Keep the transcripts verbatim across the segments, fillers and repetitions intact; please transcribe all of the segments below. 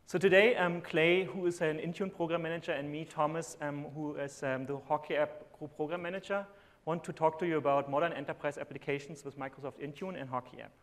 So today, um, Clay, who is an Intune program manager, and me, Thomas, um, who is um, the Hockey app group program manager, want to talk to you about modern enterprise applications with Microsoft Intune and Hockey app.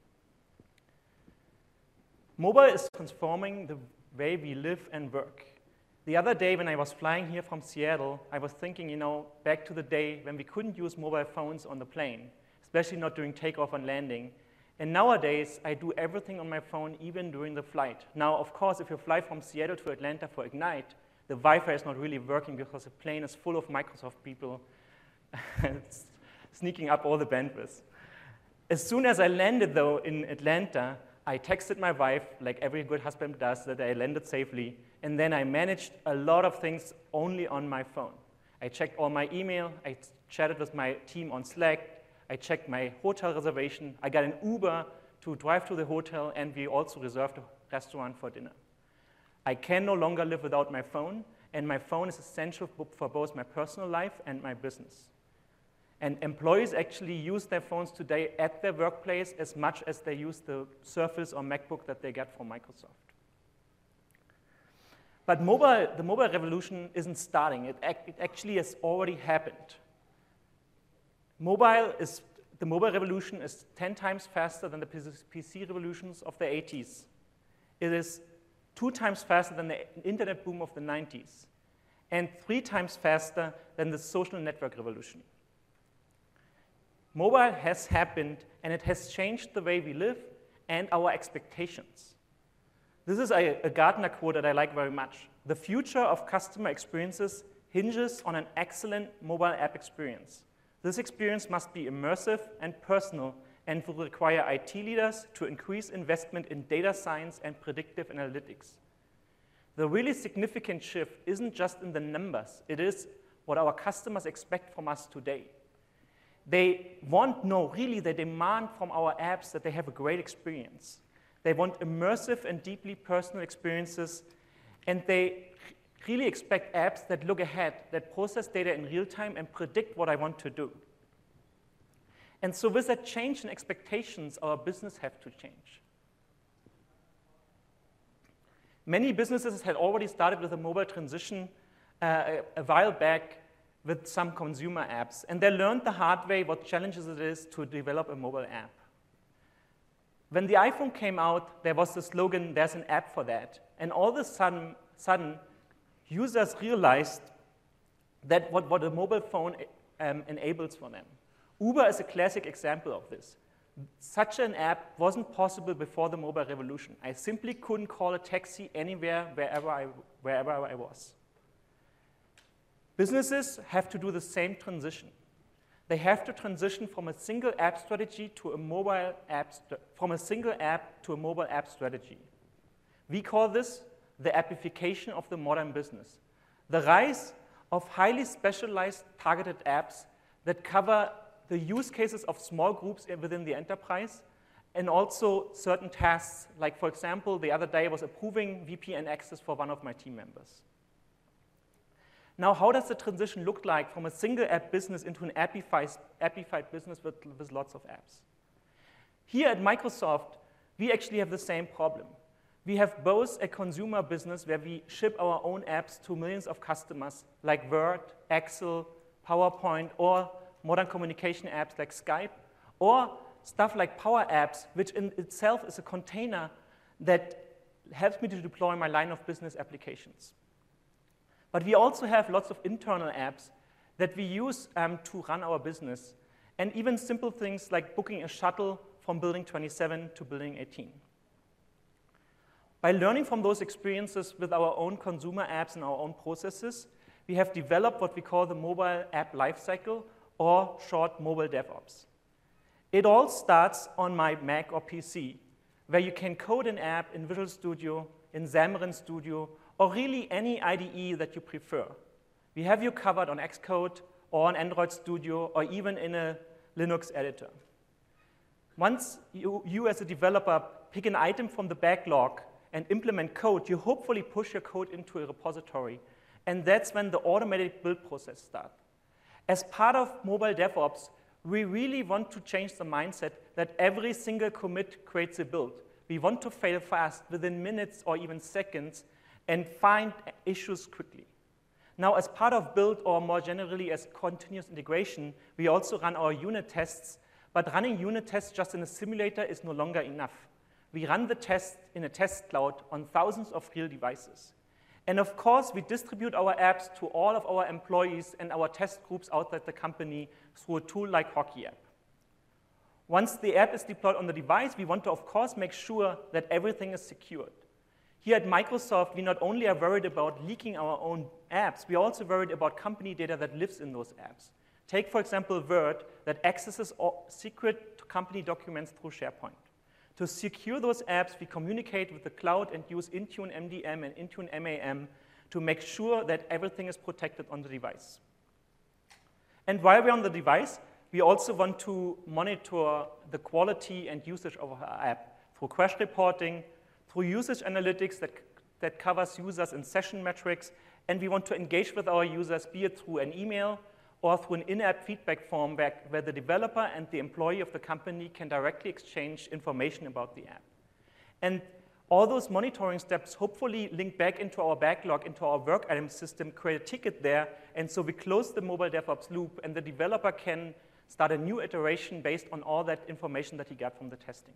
Mobile is transforming the way we live and work. The other day when I was flying here from Seattle, I was thinking, you know, back to the day when we couldn't use mobile phones on the plane, especially not during takeoff and landing. And nowadays, I do everything on my phone, even during the flight. Now, of course, if you fly from Seattle to Atlanta for Ignite, the Wi-Fi is not really working because the plane is full of Microsoft people sneaking up all the bandwidth. As soon as I landed, though, in Atlanta, I texted my wife, like every good husband does, that I landed safely, and then I managed a lot of things only on my phone. I checked all my email, I chatted with my team on Slack, I checked my hotel reservation, I got an Uber to drive to the hotel, and we also reserved a restaurant for dinner. I can no longer live without my phone, and my phone is essential for both my personal life and my business. And employees actually use their phones today at their workplace as much as they use the Surface or MacBook that they get from Microsoft. But mobile, the mobile revolution isn't starting. It, act, it actually has already happened. Mobile is, the mobile revolution is ten times faster than the P C revolutions of the eighties. It is two times faster than the internet boom of the nineties, and three times faster than the social network revolution. Mobile has happened, and it has changed the way we live and our expectations. This is a, a Gartner quote that I like very much. The future of customer experiences hinges on an excellent mobile app experience. This experience must be immersive and personal and will require I T leaders to increase investment in data science and predictive analytics. The really significant shift isn't just in the numbers. It is what our customers expect from us today. They want, no, really, they demand from our apps that they have a great experience. They want immersive and deeply personal experiences, and they really expect apps that look ahead, that process data in real time and predict what I want to do. And so with that change in expectations, our business have to change. Many businesses had already started with a mobile transition uh, a, a while back with some consumer apps, and they learned the hard way what challenges it is to develop a mobile app. When the iPhone came out, there was the slogan, there's an app for that. And all of a sudden, sudden users realized that what, what a mobile phone um, enables for them. Uber is a classic example of this. Such an app wasn't possible before the mobile revolution. I simply couldn't call a taxi anywhere, wherever I, wherever I was. Businesses have to do the same transition. They have to transition from a single app strategy to a mobile app, from a single app to a mobile app strategy. We call this the appification of the modern business. The rise of highly specialized targeted apps that cover the use cases of small groups within the enterprise, and also certain tasks, like for example, the other day I was approving V P N access for one of my team members. Now, how does the transition look like from a single app business into an appified, appified business with, with lots of apps? Here at Microsoft, we actually have the same problem. We have both a consumer business where we ship our own apps to millions of customers, like Word, Excel, PowerPoint, or modern communication apps like Skype, or stuff like Power Apps, which in itself is a container that helps me to deploy my line of business applications. But we also have lots of internal apps that we use um, to run our business, and even simple things like booking a shuttle from building twenty-seven to building eighteen. By learning from those experiences with our own consumer apps and our own processes, we have developed what we call the mobile app lifecycle, or short mobile DevOps. It all starts on my Mac or P C, where you can code an app in Visual Studio, in Xamarin Studio, or really any I D E that you prefer. We have you covered on Xcode, or on Android Studio, or even in a Linux editor. Once you, you as a developer pick an item from the backlog and implement code, you hopefully push your code into a repository, and that's when the automated build process starts. As part of mobile DevOps, we really want to change the mindset that every single commit creates a build. We want to fail fast within minutes or even seconds and find issues quickly. Now, as part of build, or more generally as continuous integration, we also run our unit tests, but running unit tests just in a simulator is no longer enough. We run the test in a test cloud on thousands of real devices. And of course, we distribute our apps to all of our employees and our test groups outside the company through a tool like Hockey App. Once the app is deployed on the device, we want to, of course, make sure that everything is secured. Here at Microsoft, we not only are worried about leaking our own apps, we are also worried about company data that lives in those apps. Take, for example, Word, that accesses secret company documents through SharePoint. To secure those apps, we communicate with the cloud and use Intune M D M and Intune M A M to make sure that everything is protected on the device. And while we're on the device, we also want to monitor the quality and usage of our app through crash reporting, through usage analytics that, that covers users and session metrics, and we want to engage with our users, be it through an email or through an in-app feedback form where, where the developer and the employee of the company can directly exchange information about the app. And all those monitoring steps hopefully link back into our backlog, into our work item system, create a ticket there, and so we close the mobile DevOps loop, and the developer can start a new iteration based on all that information that he got from the testing.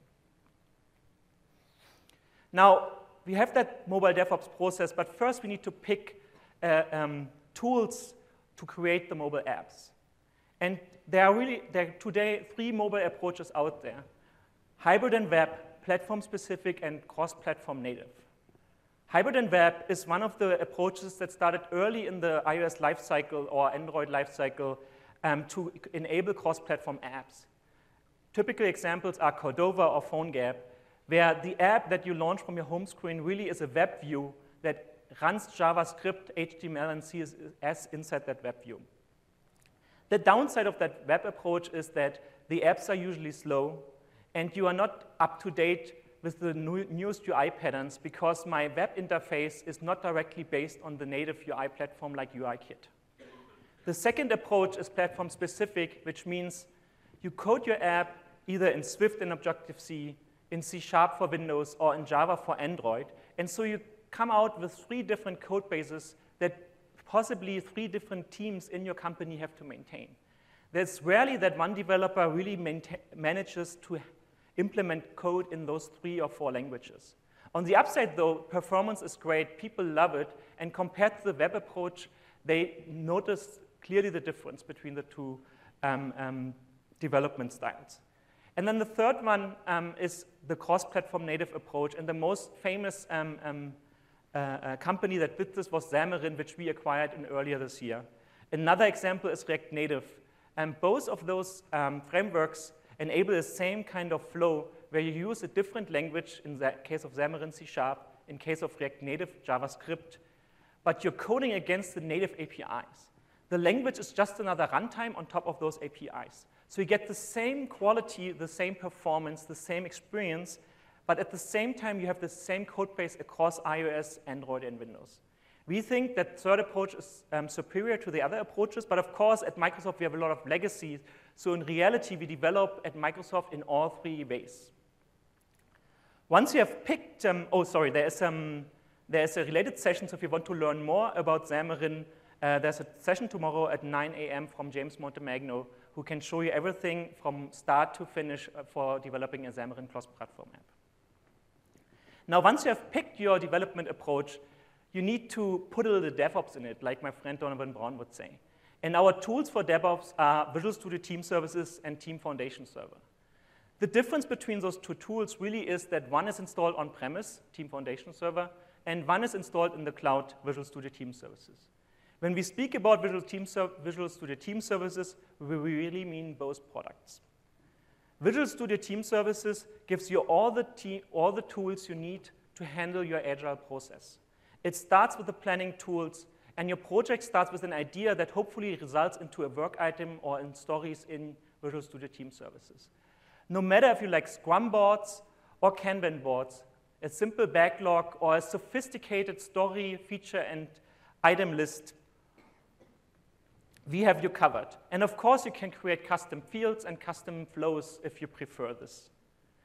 Now, we have that mobile DevOps process, but first we need to pick uh, um, tools to create the mobile apps. And there are really, there are today three mobile approaches out there: hybrid and web, platform-specific, and cross-platform native. Hybrid and web is one of the approaches that started early in the iOS lifecycle or Android lifecycle um, to enable cross-platform apps. Typical examples are Cordova or PhoneGap, where the app that you launch from your home screen really is a web view that runs JavaScript, H T M L, and C S S inside that web view. The downside of that web approach is that the apps are usually slow, and you are not up to date with the new, newest U I patterns because my web interface is not directly based on the native U I platform like UIKit. The second approach is platform-specific, which means you code your app either in Swift and Objective-C, in C Sharp for Windows, or in Java for Android, and so you come out with three different code bases that possibly three different teams in your company have to maintain. There's rarely that one developer really manages to implement code in those three or four languages. On the upside, though, performance is great, people love it, and compared to the web approach, they notice clearly the difference between the two um, um, development styles. And then the third one um, is the cross-platform native approach, and the most famous um, um, uh, uh, company that did this was Xamarin, which we acquired in earlier this year. Another example is React Native. And both of those um, frameworks enable the same kind of flow where you use a different language, in the case of Xamarin C Sharp, in case of React Native JavaScript, but you're coding against the native A P Is. The language is just another runtime on top of those A P Is. So you get the same quality, the same performance, the same experience, but at the same time you have the same code base across iOS, Android, and Windows. We think that third approach is um, superior to the other approaches, but of course at Microsoft we have a lot of legacy, so in reality we develop at Microsoft in all three ways. Once you have picked, um, oh sorry, there is, um, there is a related session, so if you want to learn more about Xamarin, uh, there's a session tomorrow at nine A M from James Montemagno, who can show you everything from start to finish for developing a Xamarin cross-platform app. Now, once you have picked your development approach, you need to put a little DevOps in it, like my friend Donovan Brown would say. And our tools for DevOps are Visual Studio Team Services and Team Foundation Server. The difference between those two tools really is that one is installed on-premise, Team Foundation Server, and one is installed in the cloud, Visual Studio Team Services. When we speak about Visual, Team Visual Studio Team Services, we really mean both products. Visual Studio Team Services gives you all the, all the tools you need to handle your agile process. It starts with the planning tools, and your project starts with an idea that hopefully results into a work item or in stories in Visual Studio Team Services. No matter if you like Scrum boards or Kanban boards, a simple backlog or a sophisticated story, feature, and item list, we have you covered. And of course, you can create custom fields and custom flows if you prefer this.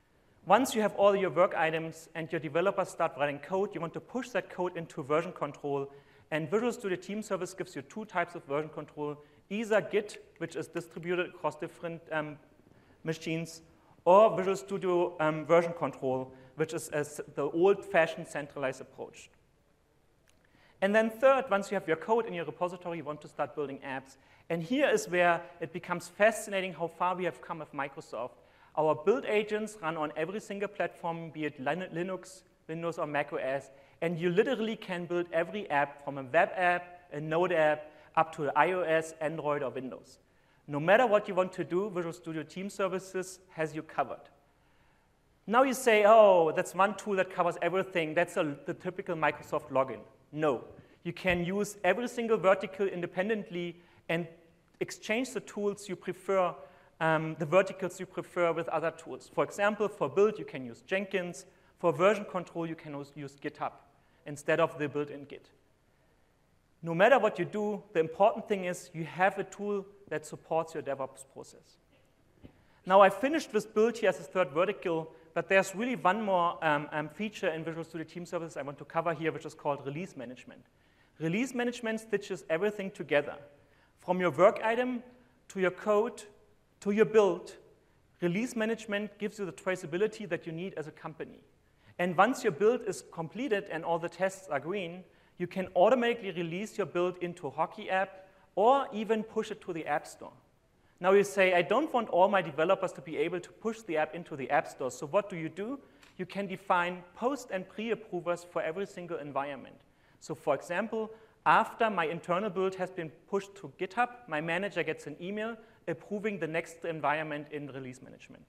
Once you have all your work items and your developers start writing code, you want to push that code into version control. And Visual Studio Team Service gives you two types of version control, either Git, which is distributed across different um, machines, or Visual Studio um, version control, which is a, the old-fashioned centralized approach. And then third, once you have your code in your repository, you want to start building apps. And here is where it becomes fascinating how far we have come with Microsoft. Our build agents run on every single platform, be it Linux, Windows, or Mac O S, and you literally can build every app from a web app, a Node app, up to iOS, Android, or Windows. No matter what you want to do, Visual Studio Team Services has you covered. Now you say, oh, that's one tool that covers everything. That's a, the typical Microsoft login. No. You can use every single vertical independently and exchange the tools you prefer, um, the verticals you prefer with other tools. For example, for build, you can use Jenkins. For version control, you can use GitHub instead of the built-in Git. No matter what you do, the important thing is you have a tool that supports your DevOps process. Now, I finished with build here as a third vertical, but there's really one more um, um, feature in Visual Studio Team Services I want to cover here, which is called release management. Release management stitches everything together. From your work item to your code to your build, release management gives you the traceability that you need as a company. And once your build is completed and all the tests are green, you can automatically release your build into a Hockey app or even push it to the App Store. Now you say, I don't want all my developers to be able to push the app into the App Store. So what do you do? You can define post and pre-approvers for every single environment. So for example, after my internal build has been pushed to GitHub, my manager gets an email approving the next environment in release management.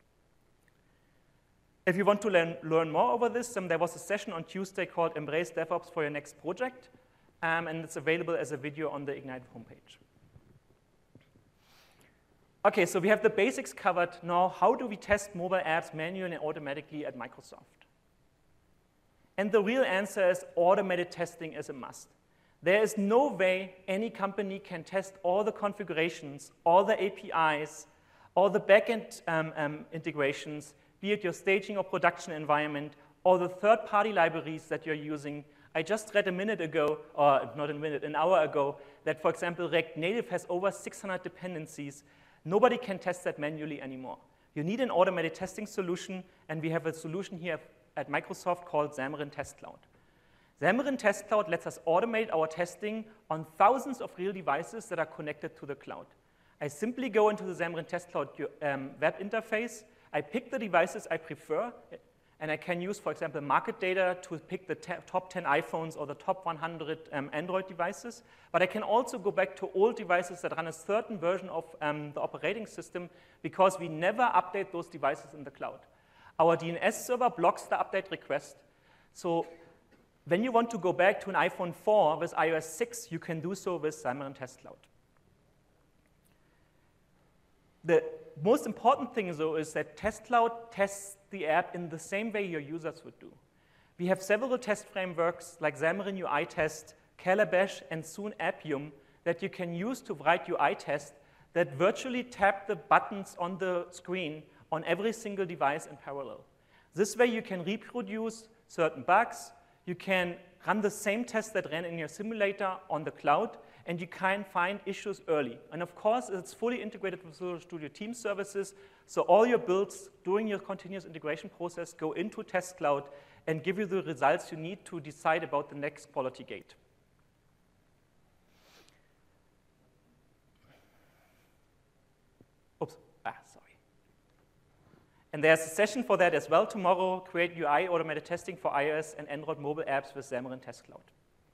If you want to learn, learn more over this, um, there was a session on Tuesday called Embrace DevOps for Your Next Project, um, and it's available as a video on the Ignite homepage. Okay, so we have the basics covered. Now, how do we test mobile apps manually and automatically at Microsoft? And the real answer is automated testing is a must. There is no way any company can test all the configurations, all the A P Is, all the backend um, um, integrations, be it your staging or production environment, or the third-party libraries that you're using. I just read a minute ago, or not a minute, an hour ago, that, for example, React Native has over six hundred dependencies. Nobody can test that manually anymore. You need an automated testing solution, and we have a solution here at Microsoft called Xamarin Test Cloud. Xamarin Test Cloud lets us automate our testing on thousands of real devices that are connected to the cloud. I simply go into the Xamarin Test Cloud um, web interface. I pick the devices I prefer, and I can use, for example, market data to pick the top ten iPhones or the top one hundred um, Android devices. But I can also go back to old devices that run a certain version of um, the operating system because we never update those devices in the cloud. Our D N S server blocks the update request. So when you want to go back to an iPhone four with i O S six, you can do so with Xamarin Test Cloud. The most important thing, though, is that Test Cloud tests the app in the same way your users would do. We have several test frameworks like Xamarin U I Test, Calabash, and soon Appium that you can use to write U I tests that virtually tap the buttons on the screen on every single device in parallel. This way you can reproduce certain bugs, you can run the same tests that ran in your simulator on the cloud, and you can find issues early. And of course, it's fully integrated with Visual Studio Team Services, so all your builds during your continuous integration process go into Test Cloud and give you the results you need to decide about the next quality gate. Oops, ah, sorry. And there's a session for that as well tomorrow, Create U I Automated Testing for iOS and Android mobile apps with Xamarin Test Cloud.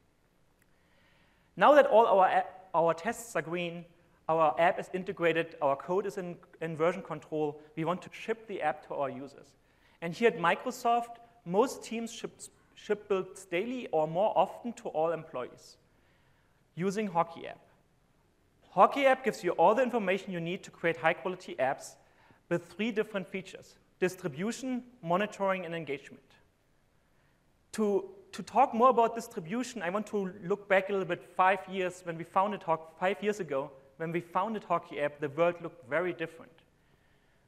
Now that all our, our tests are green, our app is integrated, our code is in, in version control, we want to ship the app to our users. And here at Microsoft, most teams ship, ship builds daily or more often to all employees using Hockey app. Hockey app gives you all the information you need to create high-quality apps with three different features: distribution, monitoring, and engagement. To, to talk more about distribution, I want to look back a little bit five years when we founded Hockey, five years ago, when we founded Hockey app, the world looked very different.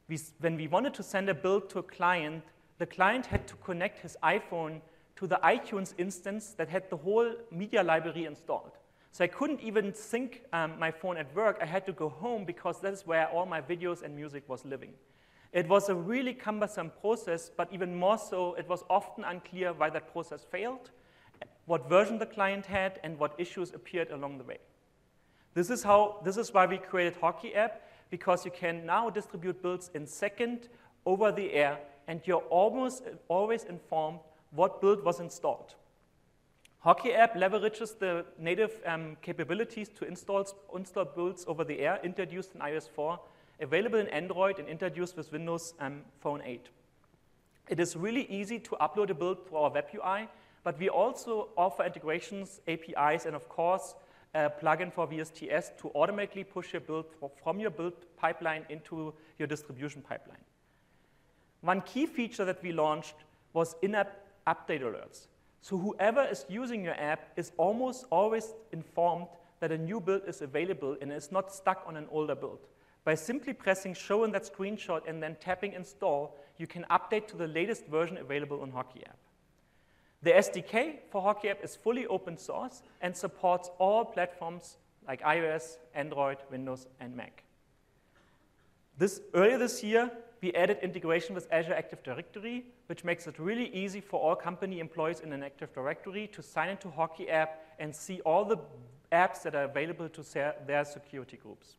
we, when we wanted to send a build to a client, the client had to connect his iPhone to the iTunes instance that had the whole media library installed. So I couldn't even sync um, my phone at work. I had to go home because that's where all my videos and music was living. It was a really cumbersome process, but even more so, it was often unclear why that process failed, what version the client had, and what issues appeared along the way. This is, how, this is why we created HockeyApp, because you can now distribute builds in second over the air, and you're almost always informed what build was installed. HockeyApp leverages the native um, capabilities to install, install builds over the air, introduced in i O S four, available in Android, and introduced with Windows um, Phone eight. It is really easy to upload a build to our web U I, but we also offer integrations, A P Is, and of course, a plugin for V S T S to automatically push your build from your build pipeline into your distribution pipeline. One key feature that we launched was in-app update alerts. So whoever is using your app is almost always informed that a new build is available and is not stuck on an older build. By simply pressing show in that screenshot and then tapping install, you can update to the latest version available on HockeyApp. The S D K for HockeyApp is fully open source and supports all platforms like iOS, Android, Windows, and Mac. This, earlier this year, we added integration with Azure Active Directory, which makes it really easy for all company employees in an Active Directory to sign into HockeyApp and see all the apps that are available to their security groups.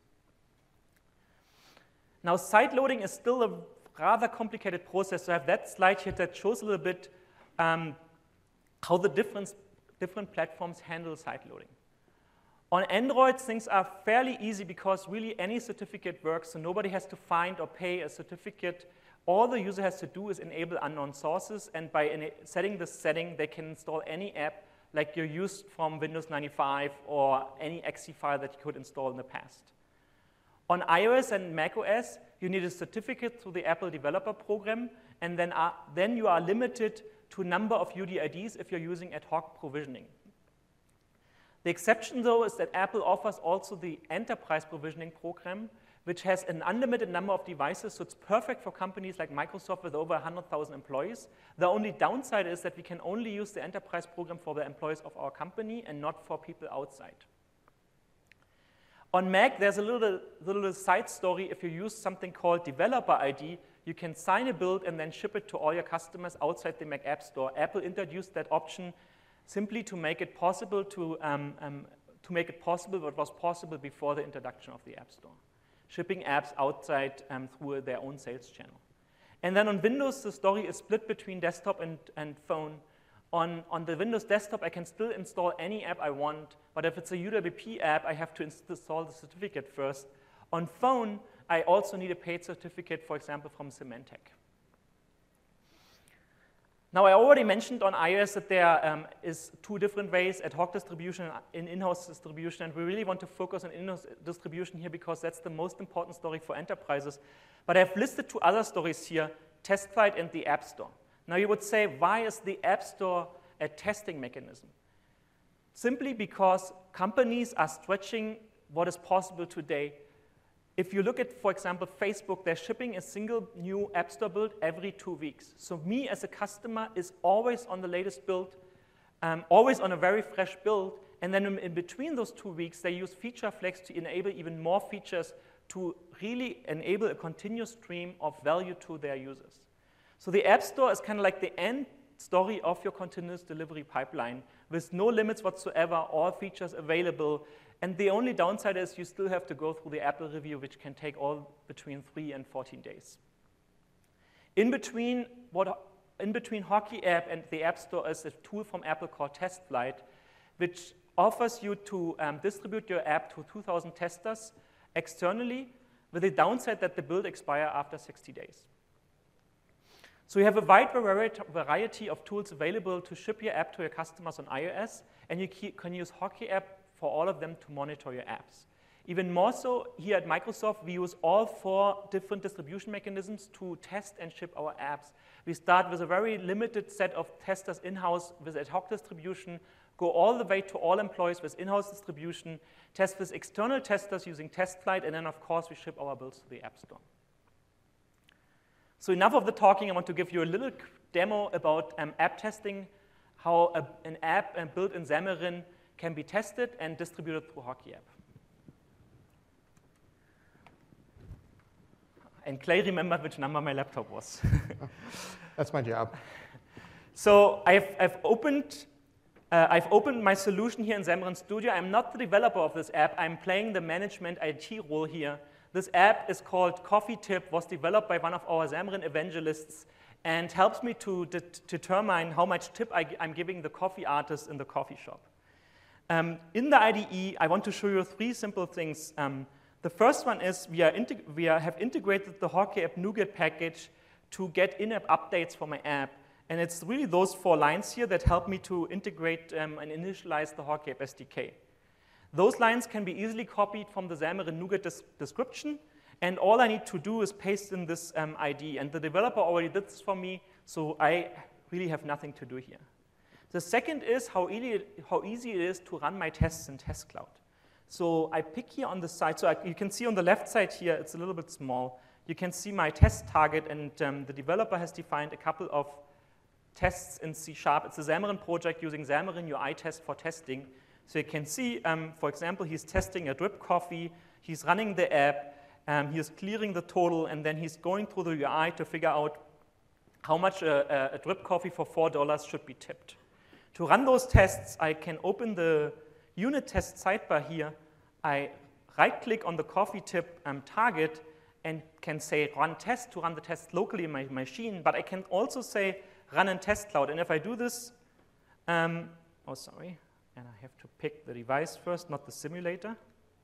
Now, side loading is still a rather complicated process. So I have that slide here that shows a little bit um, how the different, different platforms handle side loading. On Android, things are fairly easy because really any certificate works, so nobody has to find or pay a certificate. All the user has to do is enable unknown sources, and by setting this setting, they can install any app like you're used from Windows ninety-five or any E X E file that you could install in the past. On iOS and macOS, you need a certificate through the Apple Developer Program, and then, are, then you are limited to a number of U D I Ds if you're using ad hoc provisioning. The exception, though, is that Apple offers also the Enterprise Provisioning Program, which has an unlimited number of devices, so it's perfect for companies like Microsoft with over one hundred thousand employees. The only downside is that we can only use the Enterprise Program for the employees of our company and not for people outside. On Mac, there's a little, little side story. If you use something called Developer I D, you can sign a build and then ship it to all your customers outside the Mac App Store. Apple introduced that option simply to make it possible to, um, um, to make it possible what was possible before the introduction of the App Store, shipping apps outside um, through their own sales channel. And then on Windows, the story is split between desktop and, and phone. On, on the Windows desktop, I can still install any app I want, but if it's a U W P app, I have to install the certificate first. On phone, I also need a paid certificate, for example, from Symantec. Now, I already mentioned on iOS that there um, is two different ways, ad hoc distribution and in-house distribution, and we really want to focus on in-house distribution here because that's the most important story for enterprises. But I've listed two other stories here, TestFlight and the App Store. Now, you would say, why is the App Store a testing mechanism? Simply because companies are stretching what is possible today. If you look at, for example, Facebook, they're shipping a single new App Store build every two weeks. So me as a customer is always on the latest build, um, always on a very fresh build, and then in between those two weeks, they use Feature Flags to enable even more features to really enable a continuous stream of value to their users. So the App Store is kind of like the end story of your continuous delivery pipeline with no limits whatsoever, all features available. And the only downside is you still have to go through the Apple review, which can take all between three and fourteen days. In between, what, in between HockeyApp and the App Store is a tool from Apple called TestFlight, which offers you to um, distribute your app to two thousand testers externally with the downside that the build expires after sixty days. So you have a wide variety of tools available to ship your app to your customers on iOS, and you can use HockeyApp for all of them to monitor your apps. Even more so, here at Microsoft, we use all four different distribution mechanisms to test and ship our apps. We start with a very limited set of testers in-house with ad hoc distribution, go all the way to all employees with in-house distribution, test with external testers using TestFlight, and then, of course, we ship our builds to the App Store. So enough of the talking. I want to give you a little demo about um, app testing, how a, an app uh, built in Xamarin can be tested and distributed through Hockey App. And Clay remembered which number my laptop was. That's my job. So I've, I've, opened, uh, I've opened my solution here in Xamarin Studio. I'm not the developer of this app. I'm playing the management I T role here. This app is called Coffee Tip, was developed by one of our Xamarin evangelists, and helps me to de determine how much tip I, I'm giving the coffee artist in the coffee shop. Um, in the I D E, I want to show you three simple things. Um, the first one is we, are we are, have integrated the Hockey App NuGet package to get in-app updates for my app. And it's really those four lines here that help me to integrate um, and initialize the Hockey App S D K. Those lines can be easily copied from the Xamarin NuGet des description, and all I need to do is paste in this um, I D. And the developer already did this for me, so I really have nothing to do here. The second is how easy, how easy it is to run my tests in Test Cloud. So I pick here on the side, so I, you can see on the left side here, it's a little bit small. You can see my test target, and um, the developer has defined a couple of tests in C sharp. It's a Xamarin project using Xamarin U I test for testing. So you can see, um, for example, he's testing a drip coffee, he's running the app, um, he's clearing the total, and then he's going through the U I to figure out how much a, a, a drip coffee for four dollars should be tipped. To run those tests, I can open the unit test sidebar here. I right-click on the coffee tip um, target and can say run test to run the test locally in my machine, but I can also say run in Test Cloud. And if I do this, um, oh, sorry, and I have to pick the device first, not the simulator.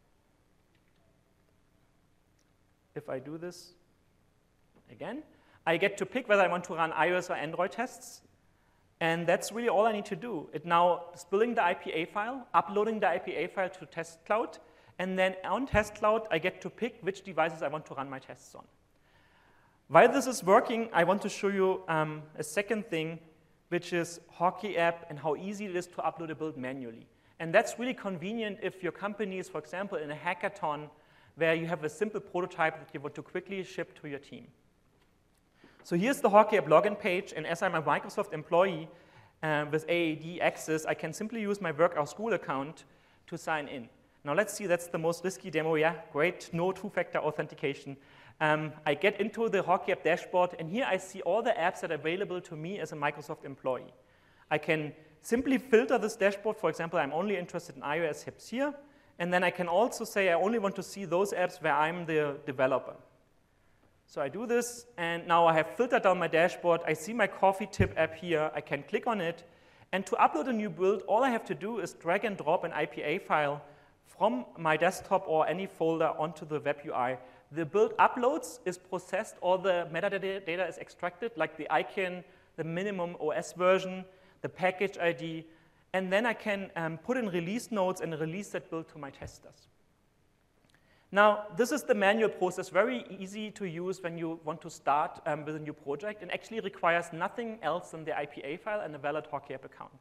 If I do this again, I get to pick whether I want to run iOS or Android tests. And that's really all I need to do. It now is building the I P A file, uploading the I P A file to Test Cloud, and then on Test Cloud, I get to pick which devices I want to run my tests on. While this is working, I want to show you um, a second thing, which is Hockey App and how easy it is to upload a build manually. And that's really convenient if your company is, for example, in a hackathon where you have a simple prototype that you want to quickly ship to your team. So here's the Hockey App login page, and as I'm a Microsoft employee uh, with A A D access, I can simply use my work or school account to sign in. Now let's see, that's the most risky demo. Yeah, great, no two-factor authentication. Um, I get into the Hockey App dashboard, and here I see all the apps that are available to me as a Microsoft employee. I can simply filter this dashboard. For example, I'm only interested in iOS apps here, and then I can also say I only want to see those apps where I'm the developer. So I do this, and now I have filtered down my dashboard. I see my Coffee Tip app here. I can click on it, and to upload a new build, all I have to do is drag and drop an I P A file from my desktop or any folder onto the web U I. The build uploads, is processed, all the metadata data is extracted, like the icon, the minimum O S version, the package I D, and then I can um, put in release notes and release that build to my testers. Now, this is the manual process, very easy to use when you want to start um, with a new project, and actually requires nothing else than the I P A file and a valid Hockey App account.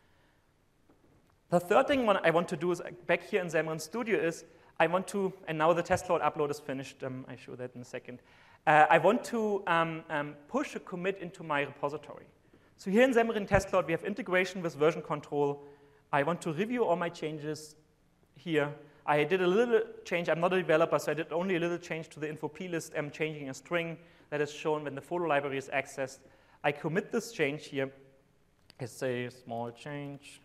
The third thing I want to do is, back here in Xamarin Studio, is I want to, and now the test cloud upload is finished, um, I'll show that in a second. Uh, I want to um, um, push a commit into my repository. So here in Xamarin Test Cloud, we have integration with version control. I want to review all my changes here. I did a little change. I'm not a developer, so I did only a little change to the info plist. I'm changing a string that is shown when the photo library is accessed. I commit this change here. It's a small change.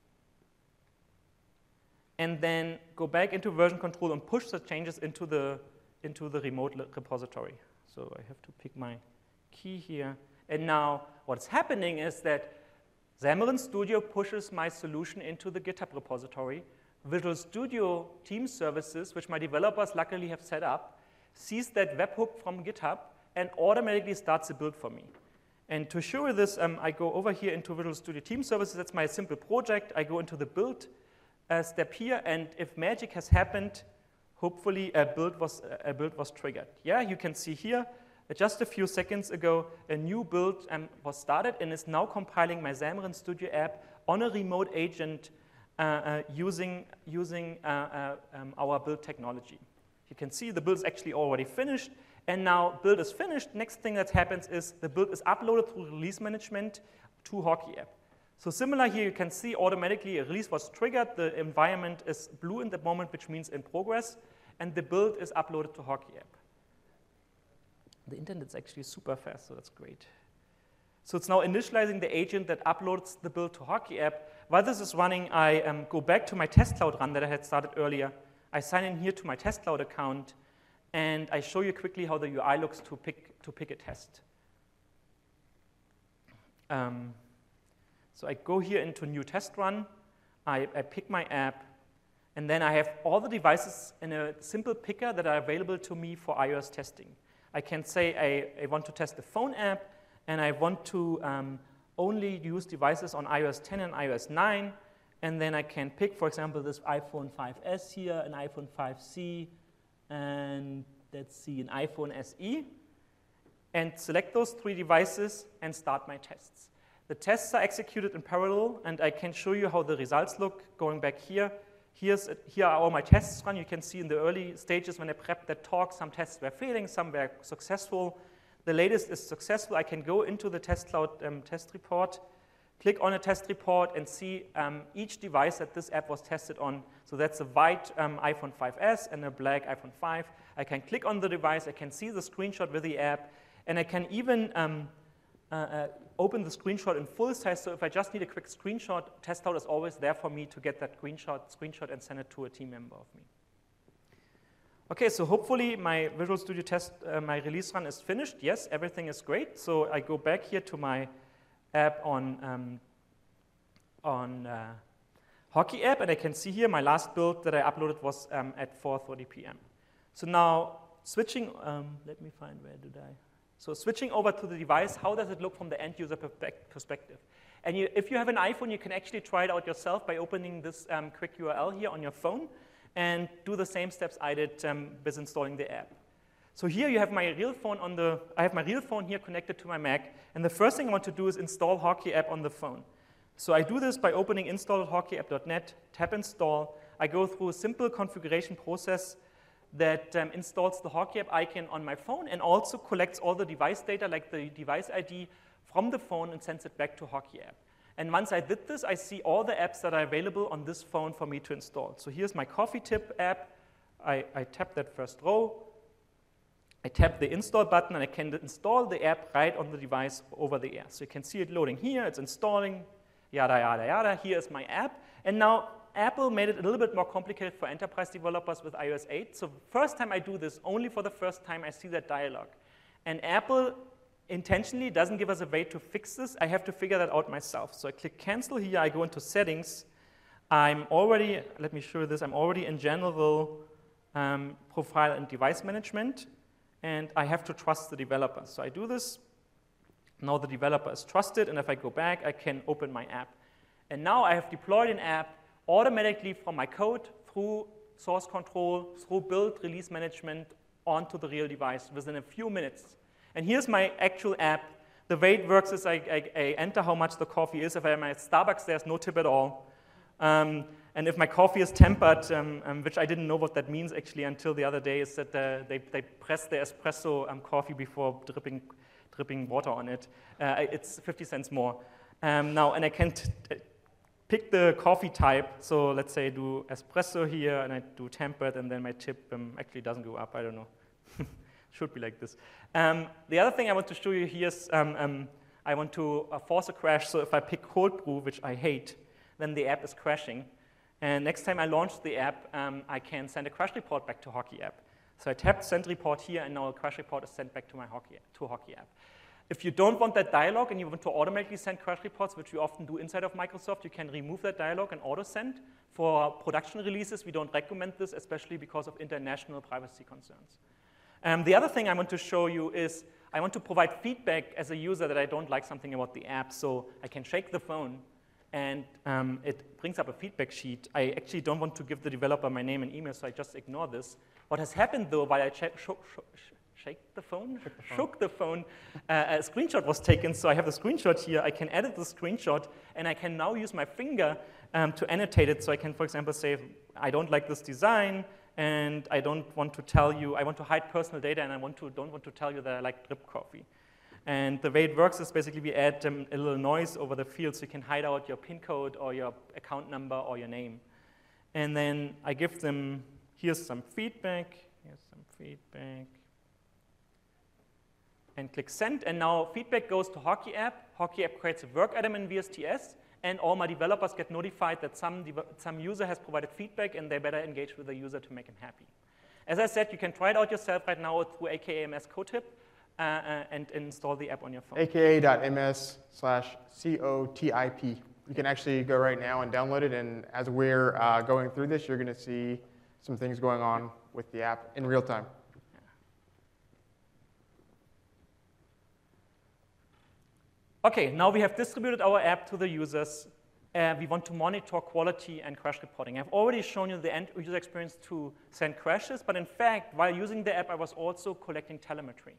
And then go back into version control and push the changes into the, into the remote repository. So I have to pick my key here. And now what's happening is that Xamarin Studio pushes my solution into the GitHub repository. Visual Studio Team Services, which my developers luckily have set up, sees that webhook from GitHub and automatically starts a build for me. And to show you this, um, I go over here into Visual Studio Team Services. That's my simple project. I go into the build uh, step here, and if magic has happened, hopefully a build was, a build was triggered. Yeah, you can see here, uh, just a few seconds ago, a new build um, was started and is now compiling my Xamarin Studio app on a remote agent Uh, uh, using, using uh, uh, um, our build technology. You can see the build is actually already finished, And now build is finished. Next thing that happens is the build is uploaded through release management to Hockey app. So similar here, you can see automatically a release was triggered. The environment is blue in the moment, which means in progress. And the build is uploaded to Hockey app. The internet is actually super fast, so that's great. So it's now initializing the agent that uploads the build to Hockey app. While this is running, I um, go back to my test cloud run that I had started earlier. I sign in here to my test cloud account, and I show you quickly how the U I looks to pick, to pick a test. Um, so I go here into new test run. I, I pick my app, and then I have all the devices in a simple picker that are available to me for iOS testing. I can say I, I want to test the phone app, and I want to um, only use devices on iOS ten and iOS nine, and then I can pick, for example, this iPhone five S here, an iPhone five C, and let's see, an iPhone S E, and select those three devices and start my tests. The tests are executed in parallel, and I can show you how the results look going back here. Here's, here are all my tests run. You can see in the early stages when I prepped that talk, some tests were failing, some were successful. The latest is successful. I can go into the test cloud um, test report, click on a test report, and see um, each device that this app was tested on. So that's a white um, iPhone five S and a black iPhone five. I can click on the device. I can see the screenshot with the app. And I can even um, uh, uh, open the screenshot in full size. So if I just need a quick screenshot, test cloud is always there for me to get that screenshot, screenshot and send it to a team member of me. Okay, so hopefully my Visual Studio test, uh, my release run is finished. Yes, everything is great. So I go back here to my app on, um, on uh, Hockey app, and I can see here my last build that I uploaded was um, at four thirty p m So now switching, um, let me find where did I? So switching over to the device, how does it look from the end user perspective? And you, if you have an iPhone, you can actually try it out yourself by opening this um, quick U R L here on your phone, and do the same steps I did um, with installing the app. So here you have my real phone on the, I have my real phone here connected to my Mac, and the first thing I want to do is install Hockey app on the phone. So I do this by opening install hockey app dot net, tap install. I go through a simple configuration process that um, installs the Hockey app icon on my phone and also collects all the device data, like the device I D, from the phone and sends it back to Hockey app. And once I did this, I see all the apps that are available on this phone for me to install. So here's my Coffee Tip app. I, I tap that first row. I tap the install button, and I can install the app right on the device over the air. So you can see it loading here. It's installing, yada, yada, yada. Here is my app. And now Apple made it a little bit more complicated for enterprise developers with iOS eight. So first time I do this, only for the first time I see that dialog. And Apple intentionally doesn't give us a way to fix this. I have to figure that out myself. So I click cancel here. I go into settings. I'm already, let me show you this. I'm already in general um, profile and device management. And I have to trust the developer. So I do this. Now the developer is trusted. And if I go back, I can open my app. And now I have deployed an app automatically from my code through source control, through build release management onto the real device within a few minutes. And here's my actual app. The way it works is I, I, I enter how much the coffee is. If I'm at Starbucks, there's no tip at all. Um, and if my coffee is tempered, um, um, which I didn't know what that means actually until the other day, is that uh, they, they press the espresso um, coffee before dripping, dripping water on it. Uh, it's fifty cents more. Um, now, and I can t pick the coffee type. So let's say I do espresso here, and I do tempered, and then my tip um, actually doesn't go up. I don't know. Should be like this. Um, the other thing I want to show you here is um, um, I want to uh, force a crash. So if I pick cold brew, which I hate, then the app is crashing. And next time I launch the app, um, I can send a crash report back to Hockey app. So I tapped send report here, and now a crash report is sent back to my Hockey to Hockey app. If you don't want that dialog and you want to automatically send crash reports, which we often do inside of Microsoft, you can remove that dialog and auto-send. For production releases, we don't recommend this, especially because of international privacy concerns. Um, the other thing I want to show you is I want to provide feedback as a user that I don't like something about the app. So I can shake the phone, and um, it brings up a feedback sheet. I actually don't want to give the developer my name and email, so I just ignore this. What has happened, though, while I check, sh sh sh shake the phone? Shook the phone. Shook the phone. Uh, a screenshot was taken, so I have the screenshot here. I can edit the screenshot, and I can now use my finger um, to annotate it. So I can, for example, say, I don't like this design, and I don't want to tell you, I want to hide personal data, and I want to, don't want to tell you that I like drip coffee. And the way it works is basically we add um, a little noise over the field so you can hide out your PIN code or your account number or your name. And then I give them, here's some feedback, here's some feedback, and click send. And now feedback goes to Hockey App. Hockey App creates a work item in V S T S, and all my developers get notified that some, some user has provided feedback and they better engage with the user to make him happy. As I said, you can try it out yourself right now through A K A M S CodeTip uh, uh, and install the app on your phone. A K A dot M S slash C O T I P. You can actually go right now and download it, and as we're uh, going through this, you're going to see some things going on with the app in real time. Okay, now we have distributed our app to the users. Uh, we want to monitor quality and crash reporting. I've already shown you the end user experience to send crashes, but in fact, while using the app, I was also collecting telemetry.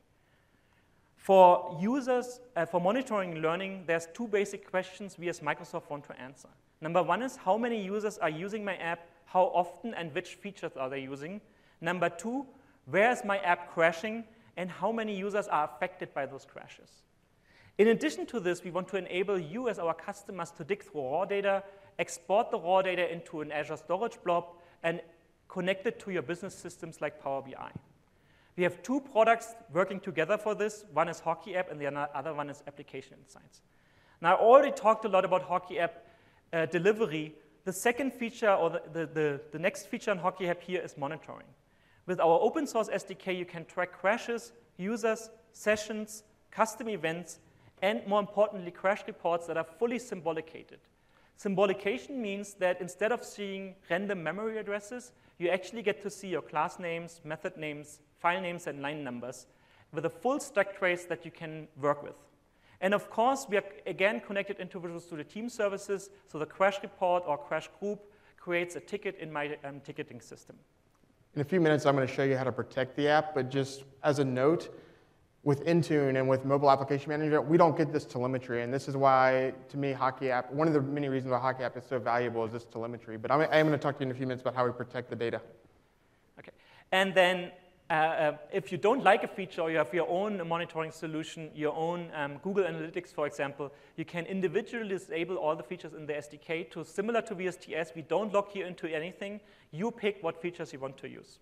For users, uh, for monitoring and learning, there's two basic questions we as Microsoft want to answer. Number one is, how many users are using my app, how often, and which features are they using? Number two, where is my app crashing, and how many users are affected by those crashes? In addition to this, we want to enable you as our customers to dig through raw data, export the raw data into an Azure storage blob, and connect it to your business systems like Power B I. We have two products working together for this. One is Hockey App, and the other one is Application Insights. Now, I already talked a lot about Hockey App uh, delivery. The second feature, or the, the, the, the next feature on Hockey App here is monitoring. With our open source S D K, you can track crashes, users, sessions, custom events, and more importantly, crash reports that are fully symbolicated. Symbolication means that instead of seeing random memory addresses, you actually get to see your class names, method names, file names, and line numbers with a full stack trace that you can work with. And of course, we are again connected into Visual Studio Team Services, so the crash report or crash group creates a ticket in my um, ticketing system. In a few minutes, I'm going to show you how to protect the app, but just as a note, with Intune and with Mobile Application Manager, we don't get this telemetry, and this is why, to me, Hockey App, one of the many reasons why Hockey App is so valuable is this telemetry. But I'm, I am going to talk to you in a few minutes about how we protect the data. Okay, and then uh, uh, if you don't like a feature or you have your own monitoring solution, your own um, Google Analytics, for example, you can individually disable all the features in the S D K to similar to V S T S. We don't lock you into anything. You pick what features you want to use.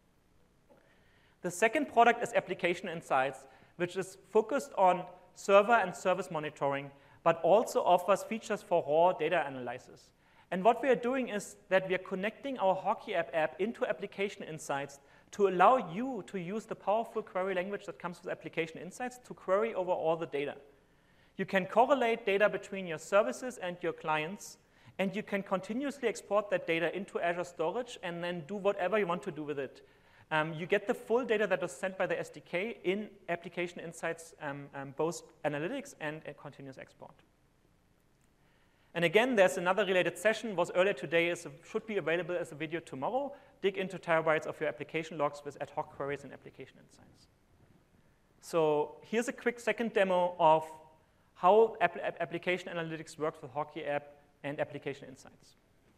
The second product is Application Insights, which is focused on server and service monitoring, but also offers features for raw data analysis. And what we are doing is that we are connecting our Hockey App app into Application Insights to allow you to use the powerful query language that comes with Application Insights to query over all the data. You can correlate data between your services and your clients, and you can continuously export that data into Azure Storage and then do whatever you want to do with it. Um, you get the full data that was sent by the S D K in Application Insights, um, um, both analytics and a continuous export. And again, there's another related session, was earlier today, is, should be available as a video tomorrow. Dig into terabytes of your application logs with ad hoc queries and Application Insights. So here's a quick second demo of how app application analytics works with Hockey App and Application Insights.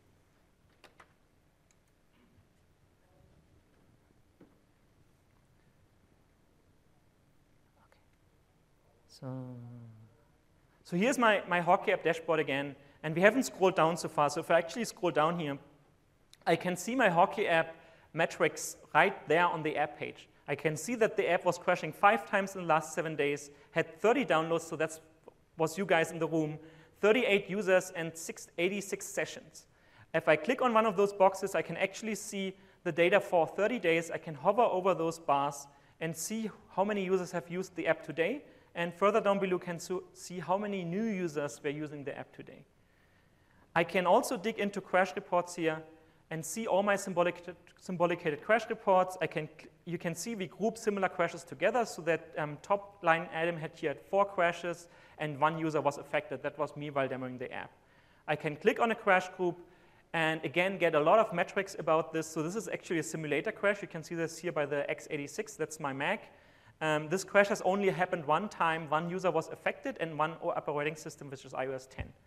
So, so here's my, my Hockey App dashboard again, and we haven't scrolled down so far. So if I actually scroll down here, I can see my Hockey App metrics right there on the app page. I can see that the app was crashing five times in the last seven days, had thirty downloads, so that was you guys in the room, thirty-eight users, and eighty-six sessions. If I click on one of those boxes, I can actually see the data for thirty days. I can hover over those bars and see how many users have used the app today. And further down below, you can see how many new users were using the app today. I can also dig into crash reports here and see all my symbolic, symbolicated crash reports. I can, you can see we group similar crashes together, so that um, top line item had here four crashes, and one user was affected. That was me while demoing the app. I can click on a crash group and again get a lot of metrics about this. So this is actually a simulator crash. You can see this here by the x eighty-six. That's my Mac. Um, this crash has only happened one time. One user was affected and one operating system, which is i O S ten.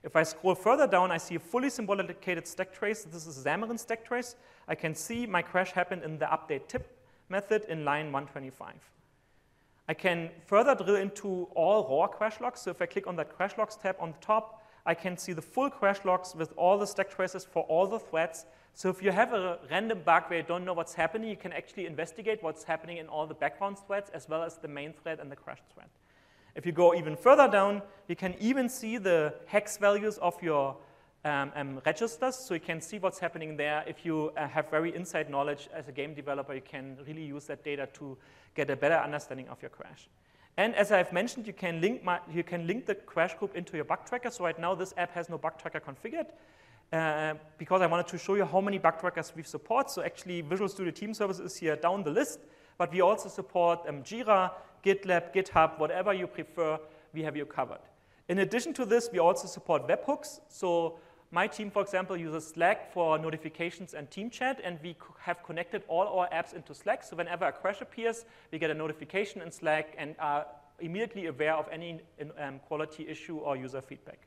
If I scroll further down, I see a fully symbolicated stack trace. This is Xamarin stack trace. I can see my crash happened in the update tip method in line one twenty-five. I can further drill into all raw crash logs. So if I click on that crash logs tab on the top, I can see the full crash logs with all the stack traces for all the threads. So if you have a random bug where you don't know what's happening, you can actually investigate what's happening in all the background threads as well as the main thread and the crash thread. If you go even further down, you can even see the hex values of your um, um, registers, so you can see what's happening there. If you uh, have very inside knowledge as a game developer, you can really use that data to get a better understanding of your crash. And as I've mentioned, you can link, my, you can link the crash group into your bug tracker. So right now, this app has no bug tracker configured uh, because I wanted to show you how many bug trackers we support. So actually, Visual Studio Team Services is here down the list, but we also support um, Jira, GitLab, GitHub, whatever you prefer, we have you covered. In addition to this, we also support webhooks. So my team, for example, uses Slack for notifications and team chat, and we have connected all our apps into Slack. So whenever a crash appears, we get a notification in Slack and are immediately aware of any um, quality issue or user feedback.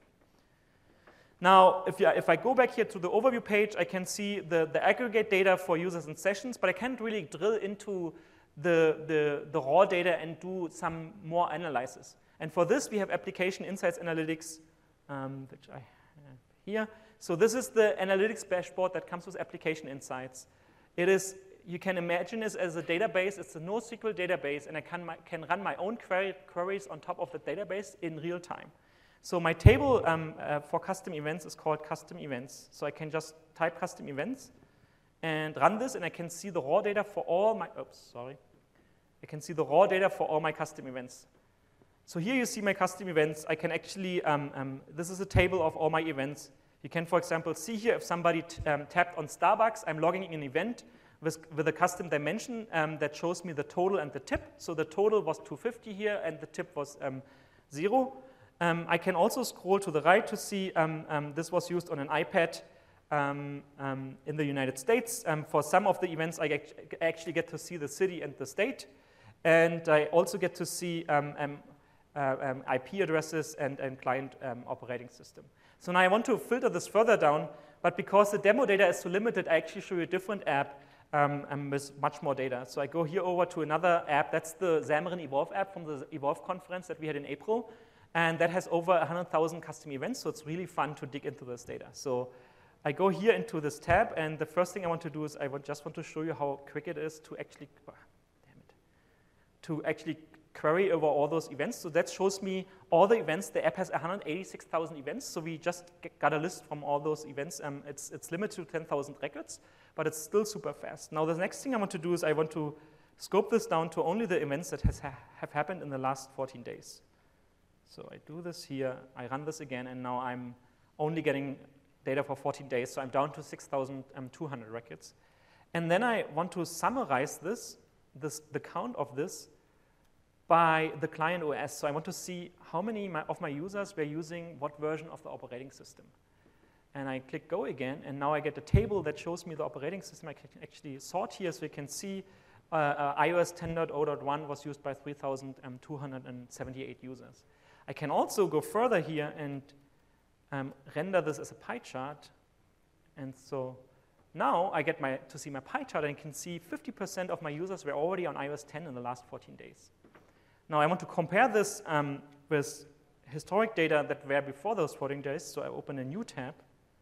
Now, if, you, if I go back here to the overview page, I can see the, the aggregate data for users and sessions, but I can't really drill into the, the, the raw data and do some more analysis. And for this, we have Application Insights Analytics, um, which I have here. So this is the analytics dashboard that comes with Application Insights. It is, you can imagine this as a database. It's a NoSQL database, and I can, my, can run my own query, queries on top of the database in real time. So my table um, uh, for custom events is called custom events. So I can just type custom events and run this, and I can see the raw data for all my, oops, sorry. I can see the raw data for all my custom events. So here you see my custom events. I can actually, um, um, this is a table of all my events. You can, for example, see here if somebody t um, tapped on Starbucks, I'm logging in an event with, with a custom dimension um, that shows me the total and the tip. So the total was two hundred fifty here, and the tip was um, zero. Um, I can also scroll to the right to see um, um, this was used on an iPad um, um, in the United States. Um, for some of the events, I actually get to see the city and the state. And I also get to see um, um, uh, um, I P addresses and, and client um, operating system. So now I want to filter this further down, but because the demo data is so limited, I actually show you a different app um, um, with much more data. So I go here over to another app. That's the Xamarin Evolve app from the Evolve conference that we had in April. And that has over one hundred thousand custom events, so it's really fun to dig into this data. So I go here into this tab, and the first thing I want to do is I just want to show you how quick it is to actually, oh, damn it, to actually query over all those events. So that shows me all the events. The app has one hundred eighty-six thousand events, so we just got a list from all those events. Um, it's, it's limited to ten thousand records, but it's still super fast. Now the next thing I want to do is I want to scope this down to only the events that has ha have happened in the last fourteen days. So I do this here, I run this again, and now I'm only getting data for fourteen days, so I'm down to six thousand two hundred records. And then I want to summarize this, this, the count of this, by the client O S. So I want to see how many my, of my users were using what version of the operating system. And I click go again, and now I get a table that shows me the operating system. I can actually sort here so you can see uh, uh, i O S ten point oh point one was used by three thousand two hundred seventy-eight users. I can also go further here and um, render this as a pie chart. And so now I get my, to see my pie chart, and I can see fifty percent of my users were already on i O S ten in the last fourteen days. Now I want to compare this um, with historic data that were before those fourteen days, so I open a new tab.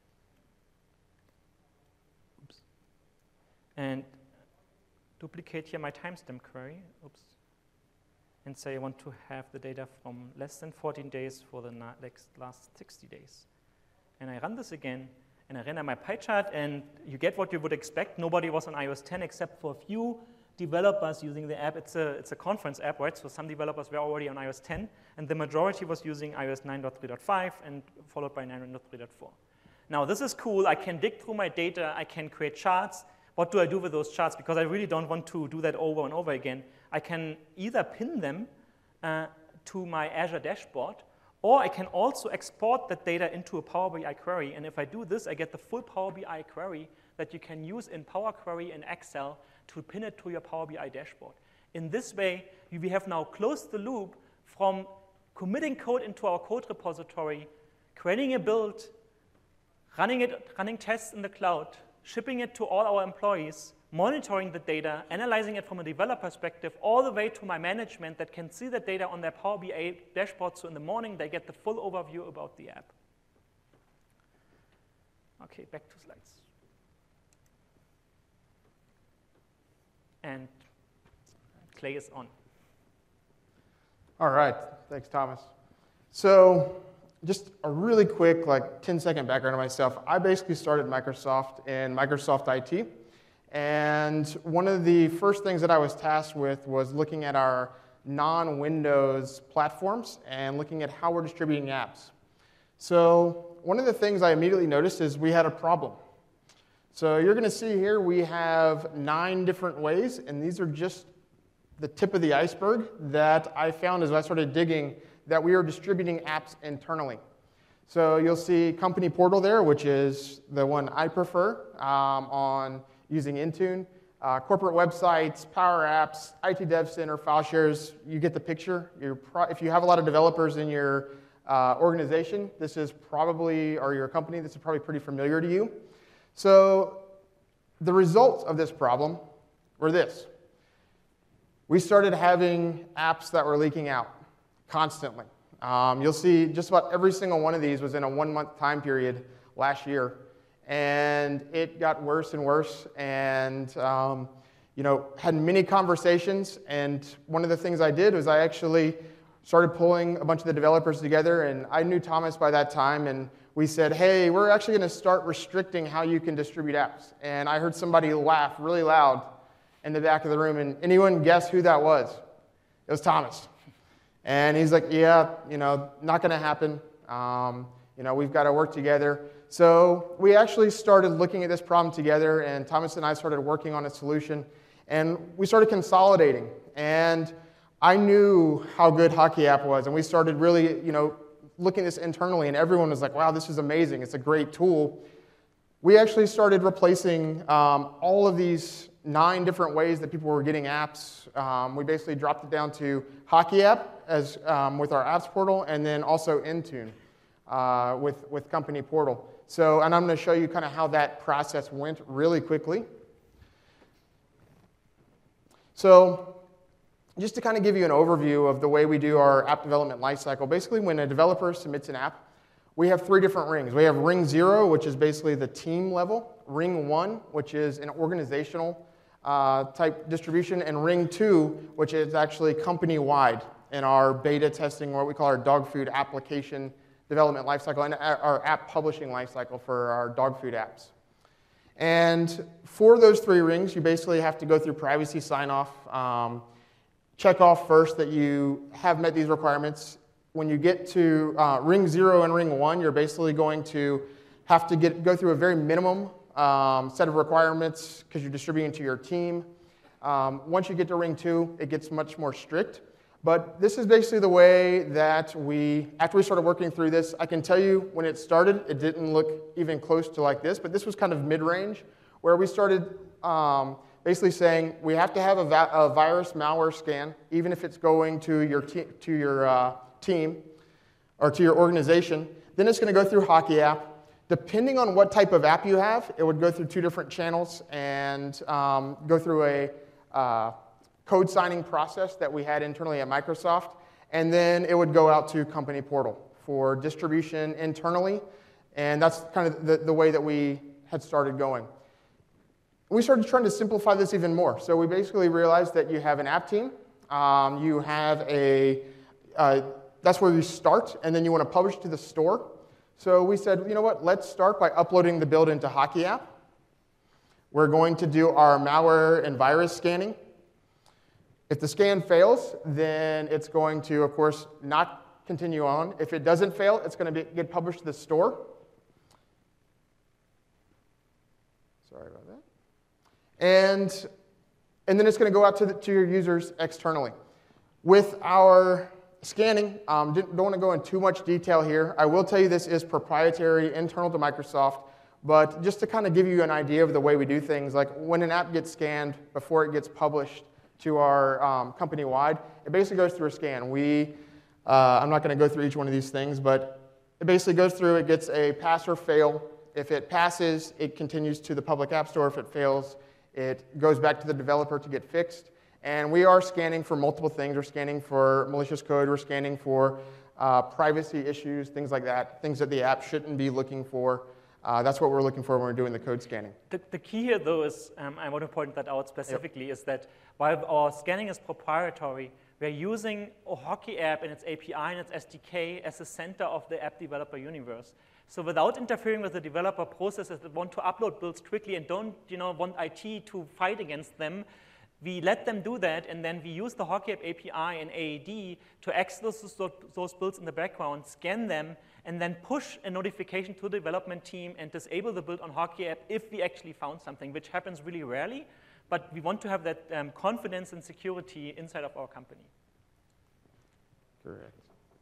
Oops. And duplicate here my timestamp query. Oops. And say I want to have the data from less than fourteen days for the next last sixty days. And I run this again, and I render my pie chart, and you get what you would expect. Nobody was on i O S ten except for a few developers using the app. It's a, it's a conference app, right? So some developers were already on i O S ten, and the majority was using i O S nine point three point five, and followed by nine point three point four. Now this is cool. I can dig through my data. I can create charts. What do I do with those charts? Because I really don't want to do that over and over again. I can either pin them uh, to my Azure dashboard, or I can also export that data into a Power B I query. And if I do this, I get the full Power B I query that you can use in Power Query and Excel to pin it to your Power B I dashboard. In this way, we have now closed the loop from committing code into our code repository, creating a build, running it, running tests in the cloud, shipping it to all our employees, monitoring the data, analyzing it from a developer perspective, all the way to my management that can see the data on their Power B I dashboard, so in the morning they get the full overview about the app. Okay, back to slides. And Clay is on. All right, thanks, Thomas. So just a really quick, like ten second background on myself. I basically started Microsoft in Microsoft I T. And one of the first things that I was tasked with was looking at our non-Windows platforms and looking at how we're distributing apps. So one of the things I immediately noticed is we had a problem. So you're going to see here we have nine different ways, and these are just the tip of the iceberg that I found as I started digging that we are distributing apps internally. So you'll see Company Portal there, which is the one I prefer um, on using Intune. Uh, corporate websites, Power Apps, I T Dev Center, file shares, you get the picture. You're pro if you have a lot of developers in your uh, organization, this is probably, or your company, this is probably pretty familiar to you. So the results of this problem were this. We started having apps that were leaking out constantly. Um, you'll see just about every single one of these was in a one-month time period last year. And it got worse and worse, and um, you know, had many conversations. And one of the things I did was I actually started pulling a bunch of the developers together, and I knew Thomas by that time, and we said, hey, we're actually going to start restricting how you can distribute apps. And I heard somebody laugh really loud in the back of the room, and anyone guess who that was? It was Thomas. And he's like, yeah, you know, not going to happen. Um, you know, we've got to work together. So we actually started looking at this problem together, and Thomas and I started working on a solution, and we started consolidating. And I knew how good Hockey App was, and we started really, you know, looking at this internally, and everyone was like, wow, this is amazing. It's a great tool. We actually started replacing um, all of these nine different ways that people were getting apps. Um, we basically dropped it down to Hockey App as um, with our apps portal, and then also Intune uh, with, with Company Portal. So, and I'm going to show you kind of how that process went really quickly. So, just to kind of give you an overview of the way we do our app development lifecycle, basically when a developer submits an app, we have three different rings. We have ring zero, which is basically the team level, ring one, which is an organizational uh, type distribution, and ring two, which is actually company-wide in our beta testing, what we call our dog food application development lifecycle, and our app publishing lifecycle for our dog food apps. And for those three rings, you basically have to go through privacy sign-off, um, check off first that you have met these requirements. When you get to uh, ring zero and ring one, you're basically going to have to get, go through a very minimum um, set of requirements because you're distributing to your team. Um, once you get to ring two, it gets much more strict. But this is basically the way that we, after we started working through this, I can tell you when it started, it didn't look even close to like this, but this was kind of mid-range, where we started um, basically saying we have to have a, va a virus malware scan, even if it's going to your, te to your uh, team or to your organization. Then it's going to go through Hockey App. Depending on what type of app you have, it would go through two different channels and um, go through a uh, code signing process that we had internally at Microsoft, and then it would go out to Company Portal for distribution internally, and that's kind of the, the way that we had started going. We started trying to simplify this even more. So we basically realized that you have an app team, um, you have a, uh, that's where you start, and then you want to publish to the store. So we said, you know what, let's start by uploading the build into Hockey App. We're going to do our malware and virus scanning. If the scan fails, then it's going to, of course, not continue on. If it doesn't fail, it's going to be, get published to the store. Sorry about that. And, and then it's going to go out to, the, to your users externally. With our scanning, um, don't want to go into too much detail here. I will tell you this is proprietary, internal to Microsoft. But just to kind of give you an idea of the way we do things, like when an app gets scanned before it gets published to our um, company-wide, it basically goes through a scan. We, uh, I'm not going to go through each one of these things, but it basically goes through, it gets a pass or fail. If it passes, it continues to the public app store. If it fails, it goes back to the developer to get fixed. And we are scanning for multiple things. We're scanning for malicious code. We're scanning for uh, privacy issues, things like that, things that the app shouldn't be looking for. Uh, that's what we're looking for when we're doing the code scanning. The, the key here, though, is, um, I want to point that out specifically, yep. is that while our scanning is proprietary, we're using a Hockey app and its A P I and its S D K as the center of the app developer universe. So without interfering with the developer processes that want to upload builds quickly and don't you know, want I T to fight against them, we let them do that, and then we use the Hockey app A P I and A A D to access those, those builds in the background, scan them, and then push a notification to the development team and disable the build on Hockey app if we actually found something, which happens really rarely. But we want to have that um, confidence and security inside of our company. Correct.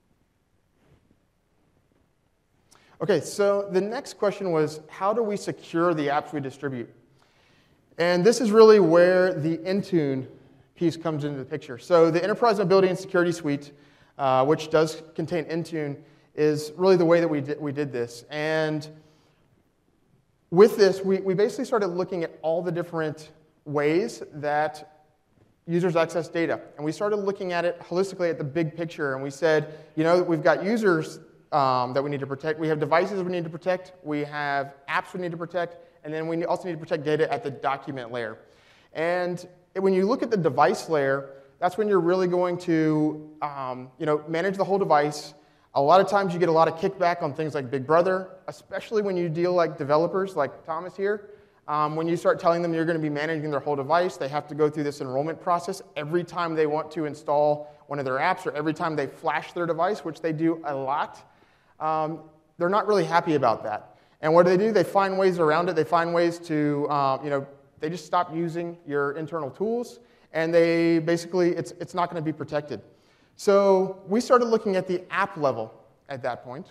OK, so the next question was, how do we secure the apps we distribute? And this is really where the Intune piece comes into the picture. So the Enterprise Mobility and Security Suite, uh, which does contain Intune, is really the way that we did, we did this. And with this, we, we basically started looking at all the different ways that users access data. And we started looking at it holistically at the big picture. And we said, you know, we've got users um, that we need to protect. We have devices we need to protect. We have apps we need to protect. And then we also need to protect data at the document layer. And when you look at the device layer, that's when you're really going to um, you know, manage the whole device. A lot of times you get a lot of kickback on things like Big Brother, especially when you deal like developers like Thomas here. Um, when you start telling them you're going to be managing their whole device, they have to go through this enrollment process every time they want to install one of their apps or every time they flash their device, which they do a lot. Um, they're not really happy about that. And what do they do? They find ways around it. They find ways to, uh, you know, they just stop using your internal tools, and they basically, it's, it's not going to be protected. So we started looking at the app level at that point.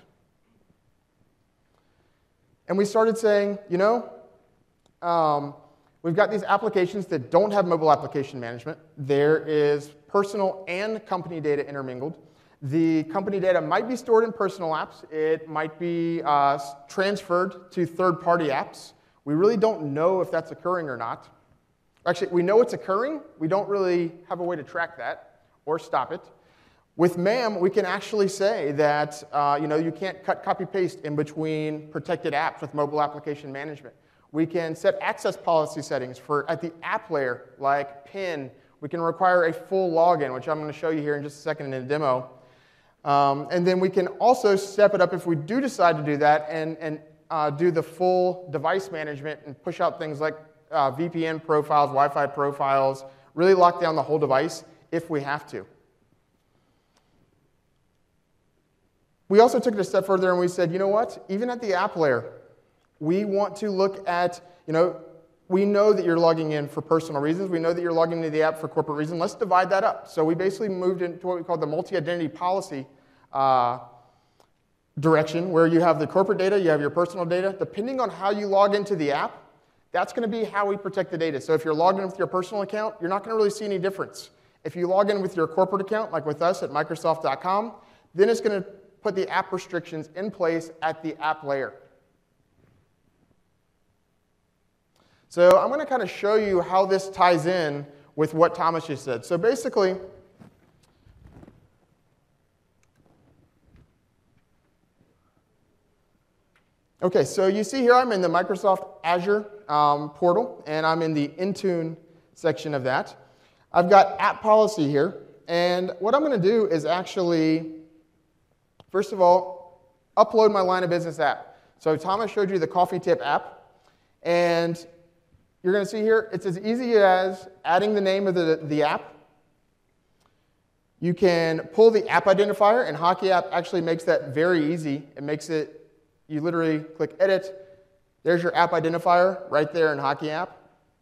And we started saying, you know, um, we've got these applications that don't have mobile application management. There is personal and company data intermingled. The company data might be stored in personal apps. It might be uh, transferred to third-party apps. We really don't know if that's occurring or not. Actually, we know it's occurring. We don't really have a way to track that or stop it. With MAM, we can actually say that uh, you know, you can't cut, copy, paste in between protected apps with mobile application management. We can set access policy settings for at the app layer, like PIN. We can require a full login, which I'm going to show you here in just a second in a demo. Um, and then we can also step it up if we do decide to do that and, and uh, do the full device management and push out things like uh, V P N profiles, Wi-Fi profiles, really lock down the whole device if we have to. We also took it a step further and we said, you know what? Even at the app layer, we want to look at, you know, we know that you're logging in for personal reasons. We know that you're logging into the app for corporate reasons. Let's divide that up. So we basically moved into what we call the multi-identity policy uh, direction, where you have the corporate data, you have your personal data. Depending on how you log into the app, that's going to be how we protect the data. So if you're logged in with your personal account, you're not going to really see any difference. If you log in with your corporate account, like with us at Microsoft dot com, then it's going to put the app restrictions in place at the app layer. So I'm going to kind of show you how this ties in with what Thomas just said. So basically, okay, so you see here I'm in the Microsoft Azure um, portal, and I'm in the Intune section of that. I've got app policy here, and what I'm going to do is actually, first of all, upload my line of business app. So Thomas showed you the Coffee Tip app, and you're going to see here, it's as easy as adding the name of the, the app. You can pull the app identifier, and Hockey App actually makes that very easy. It makes it, you literally click Edit. There's your app identifier right there in Hockey App.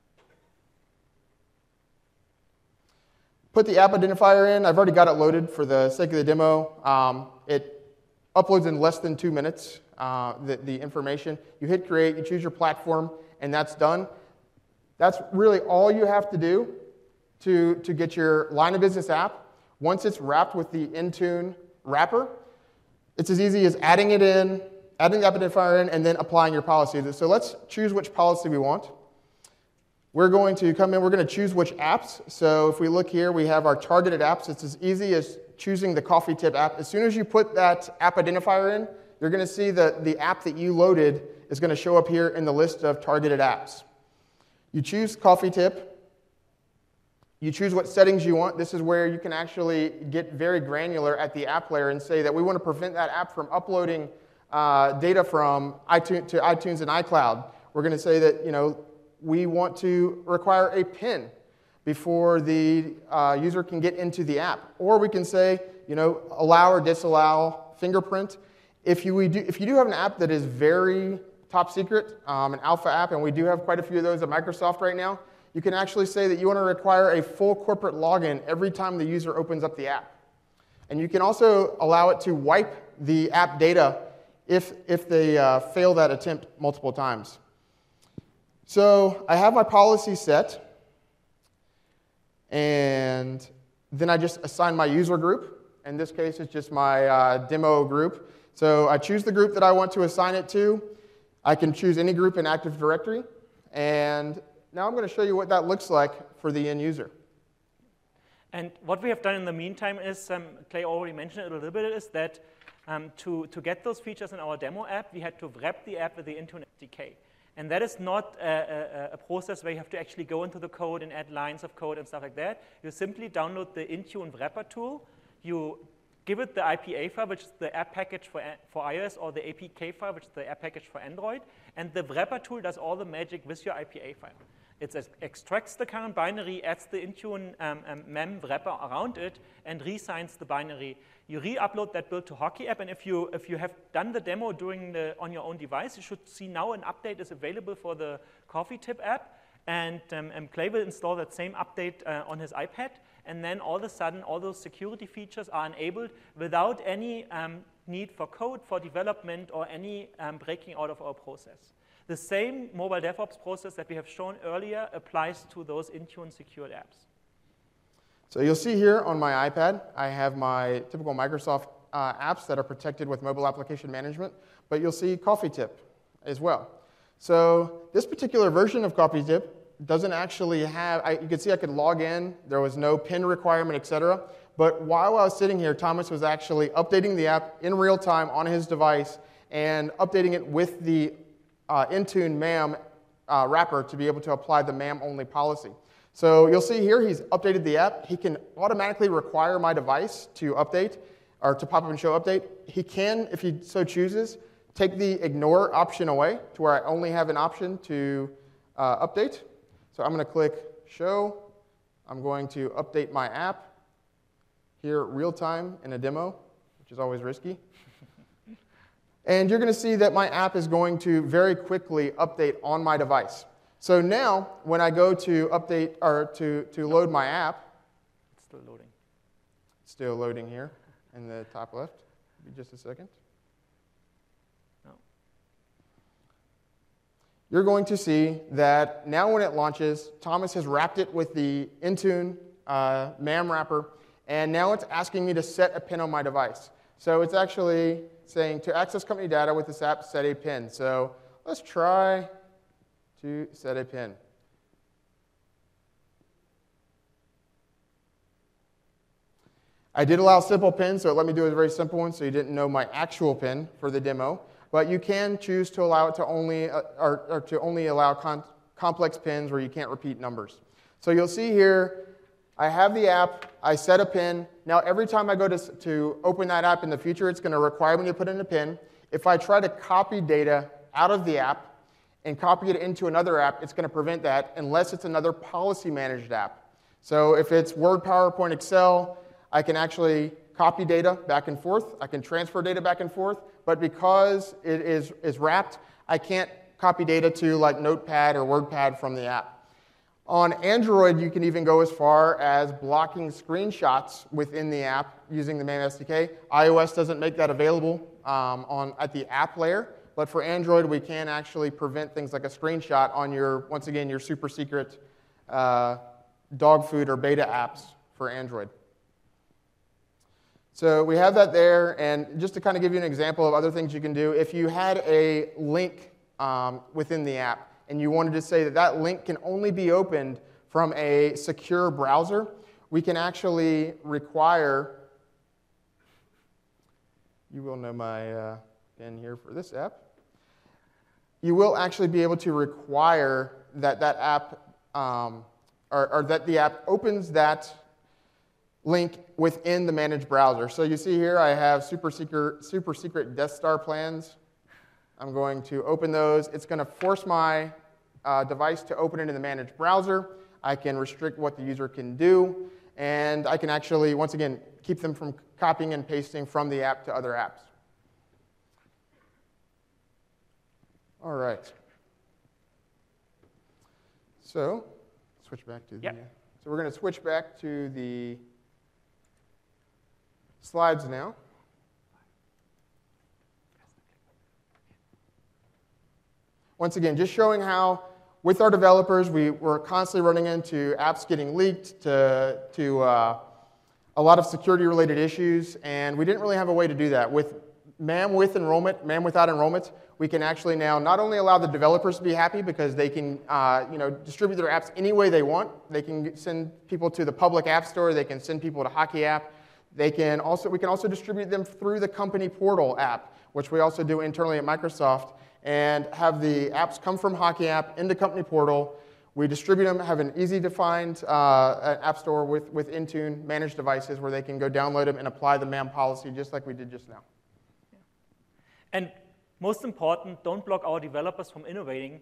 Put the app identifier in. I've already got it loaded for the sake of the demo. Um, it uploads in less than two minutes, uh, the, the information. You hit Create, you choose your platform, and that's done. That's really all you have to do to, to get your line of business app. Once it's wrapped with the Intune wrapper, it's as easy as adding it in, adding the app identifier in, and then applying your policy. So let's choose which policy we want. We're going to come in, we're going to choose which apps. So if we look here, we have our targeted apps. It's as easy as choosing the Coffee Tip app. As soon as you put that app identifier in, you're going to see that the app that you loaded is going to show up here in the list of targeted apps. You choose Coffee Tip. You choose what settings you want. This is where you can actually get very granular at the app layer and say that we want to prevent that app from uploading uh, data from iTunes to iTunes and iCloud. We're going to say that, you know, we want to require a PIN before the uh, user can get into the app. Or we can say, you know, allow or disallow fingerprint. If you, we do, if you do have an app that is very top secret, um, an alpha app, and we do have quite a few of those at Microsoft right now, you can actually say that you want to require a full corporate login every time the user opens up the app. And you can also allow it to wipe the app data if, if they uh, fail that attempt multiple times. So I have my policy set, and then I just assign my user group. In this case, it's just my uh, demo group. So I choose the group that I want to assign it to. I can choose any group in Active Directory, and now I'm going to show you what that looks like for the end user. And what we have done in the meantime is, um, Clay already mentioned it a little bit, is that um, to, to get those features in our demo app, we had to wrap the app with the Intune S D K. And that is not a, a, a process where you have to actually go into the code and add lines of code and stuff like that. You simply download the Intune wrapper tool. You give it the I P A file, which is the app package for, for iOS, or the A P K file, which is the app package for Android. And the wrapper tool does all the magic with your I P A file. It extracts the current binary, adds the Intune um, um, mem wrapper around it, and resigns the binary. You re-upload that build to Hockey app, and if you, if you have done the demo during the, on your own device, you should see now an update is available for the Coffee Tip app, and, um, and Clay will install that same update uh, on his iPad, and then all of a sudden, all those security features are enabled without any um, need for code, for development, or any um, breaking out of our process. The same mobile DevOps process that we have shown earlier applies to those Intune secured apps. So you'll see here on my iPad, I have my typical Microsoft uh, apps that are protected with mobile application management, but you'll see Coffee Tip as well. So this particular version of Coffee Tip doesn't actually have, I, you can see I could log in, there was no PIN requirement, et cetera. But while I was sitting here, Thomas was actually updating the app in real time on his device and updating it with the uh, Intune MAM uh, wrapper to be able to apply the MAM only policy. So you'll see here he's updated the app. He can automatically require my device to update or to pop up and show update. He can, if he so chooses, take the ignore option away to where I only have an option to uh, update. So I'm going to click show. I'm going to update my app here real time in a demo, which is always risky. And you're going to see that my app is going to very quickly update on my device. So now, when I go to update or to, to load my app, it's still loading. Still loading here in the top left. Give me just a second. No. You're going to see that now when it launches, Thomas has wrapped it with the Intune uh, MAM wrapper, and now it's asking me to set a PIN on my device. So it's actually saying to access company data with this app, set a PIN. So let's try to set a PIN. I did allow simple PIN, so it let me do a very simple one, so you didn't know my actual PIN for the demo. But you can choose to allow it to only, uh, or, or to only allow con complex PINs where you can't repeat numbers. So you'll see here, I have the app, I set a PIN. Now every time I go to, to open that app in the future, it's going to require me to put in a PIN. If I try to copy data out of the app and copy it into another app, it's going to prevent that unless it's another policy managed app. So if it's Word, PowerPoint, Excel, I can actually copy data back and forth. I can transfer data back and forth. But because it is, is wrapped, I can't copy data to like Notepad or WordPad from the app. On Android, you can even go as far as blocking screenshots within the app using the MAM S D K. iOS doesn't make that available um, on, at the app layer, but for Android, we can actually prevent things like a screenshot on your, once again, your super secret uh, dog food or beta apps for Android. So we have that there, and just to kind of give you an example of other things you can do, if you had a link um, within the app, and you wanted to say that that link can only be opened from a secure browser, we can actually require, you will know my uh, pin here for this app, you will actually be able to require that that app, um, or, or that the app opens that link within the managed browser. So you see here I have super secret, super secret Death Star plans. I'm going to open those. It's going to force my uh, device to open it in the managed browser. I can restrict what the user can do, and I can actually, once again, keep them from copying and pasting from the app to other apps. All right. So, switch back to the. Yep. So we're going to switch back to the slides now. Once again, just showing how, with our developers, we were constantly running into apps getting leaked, to, to uh, a lot of security-related issues, and we didn't really have a way to do that. With M A M with enrollment, M A M without enrollment, we can actually now not only allow the developers to be happy because they can uh, you know, distribute their apps any way they want. They can send people to the public app store. They can send people to Hockey App. They can also, we can also distribute them through the company portal app, which we also do internally at Microsoft, and have the apps come from Hockey App into company portal. We distribute them, have an easy-to-find uh, app store with, with Intune, managed devices where they can go download them and apply the M A M policy just like we did just now. Yeah. And most important, don't block our developers from innovating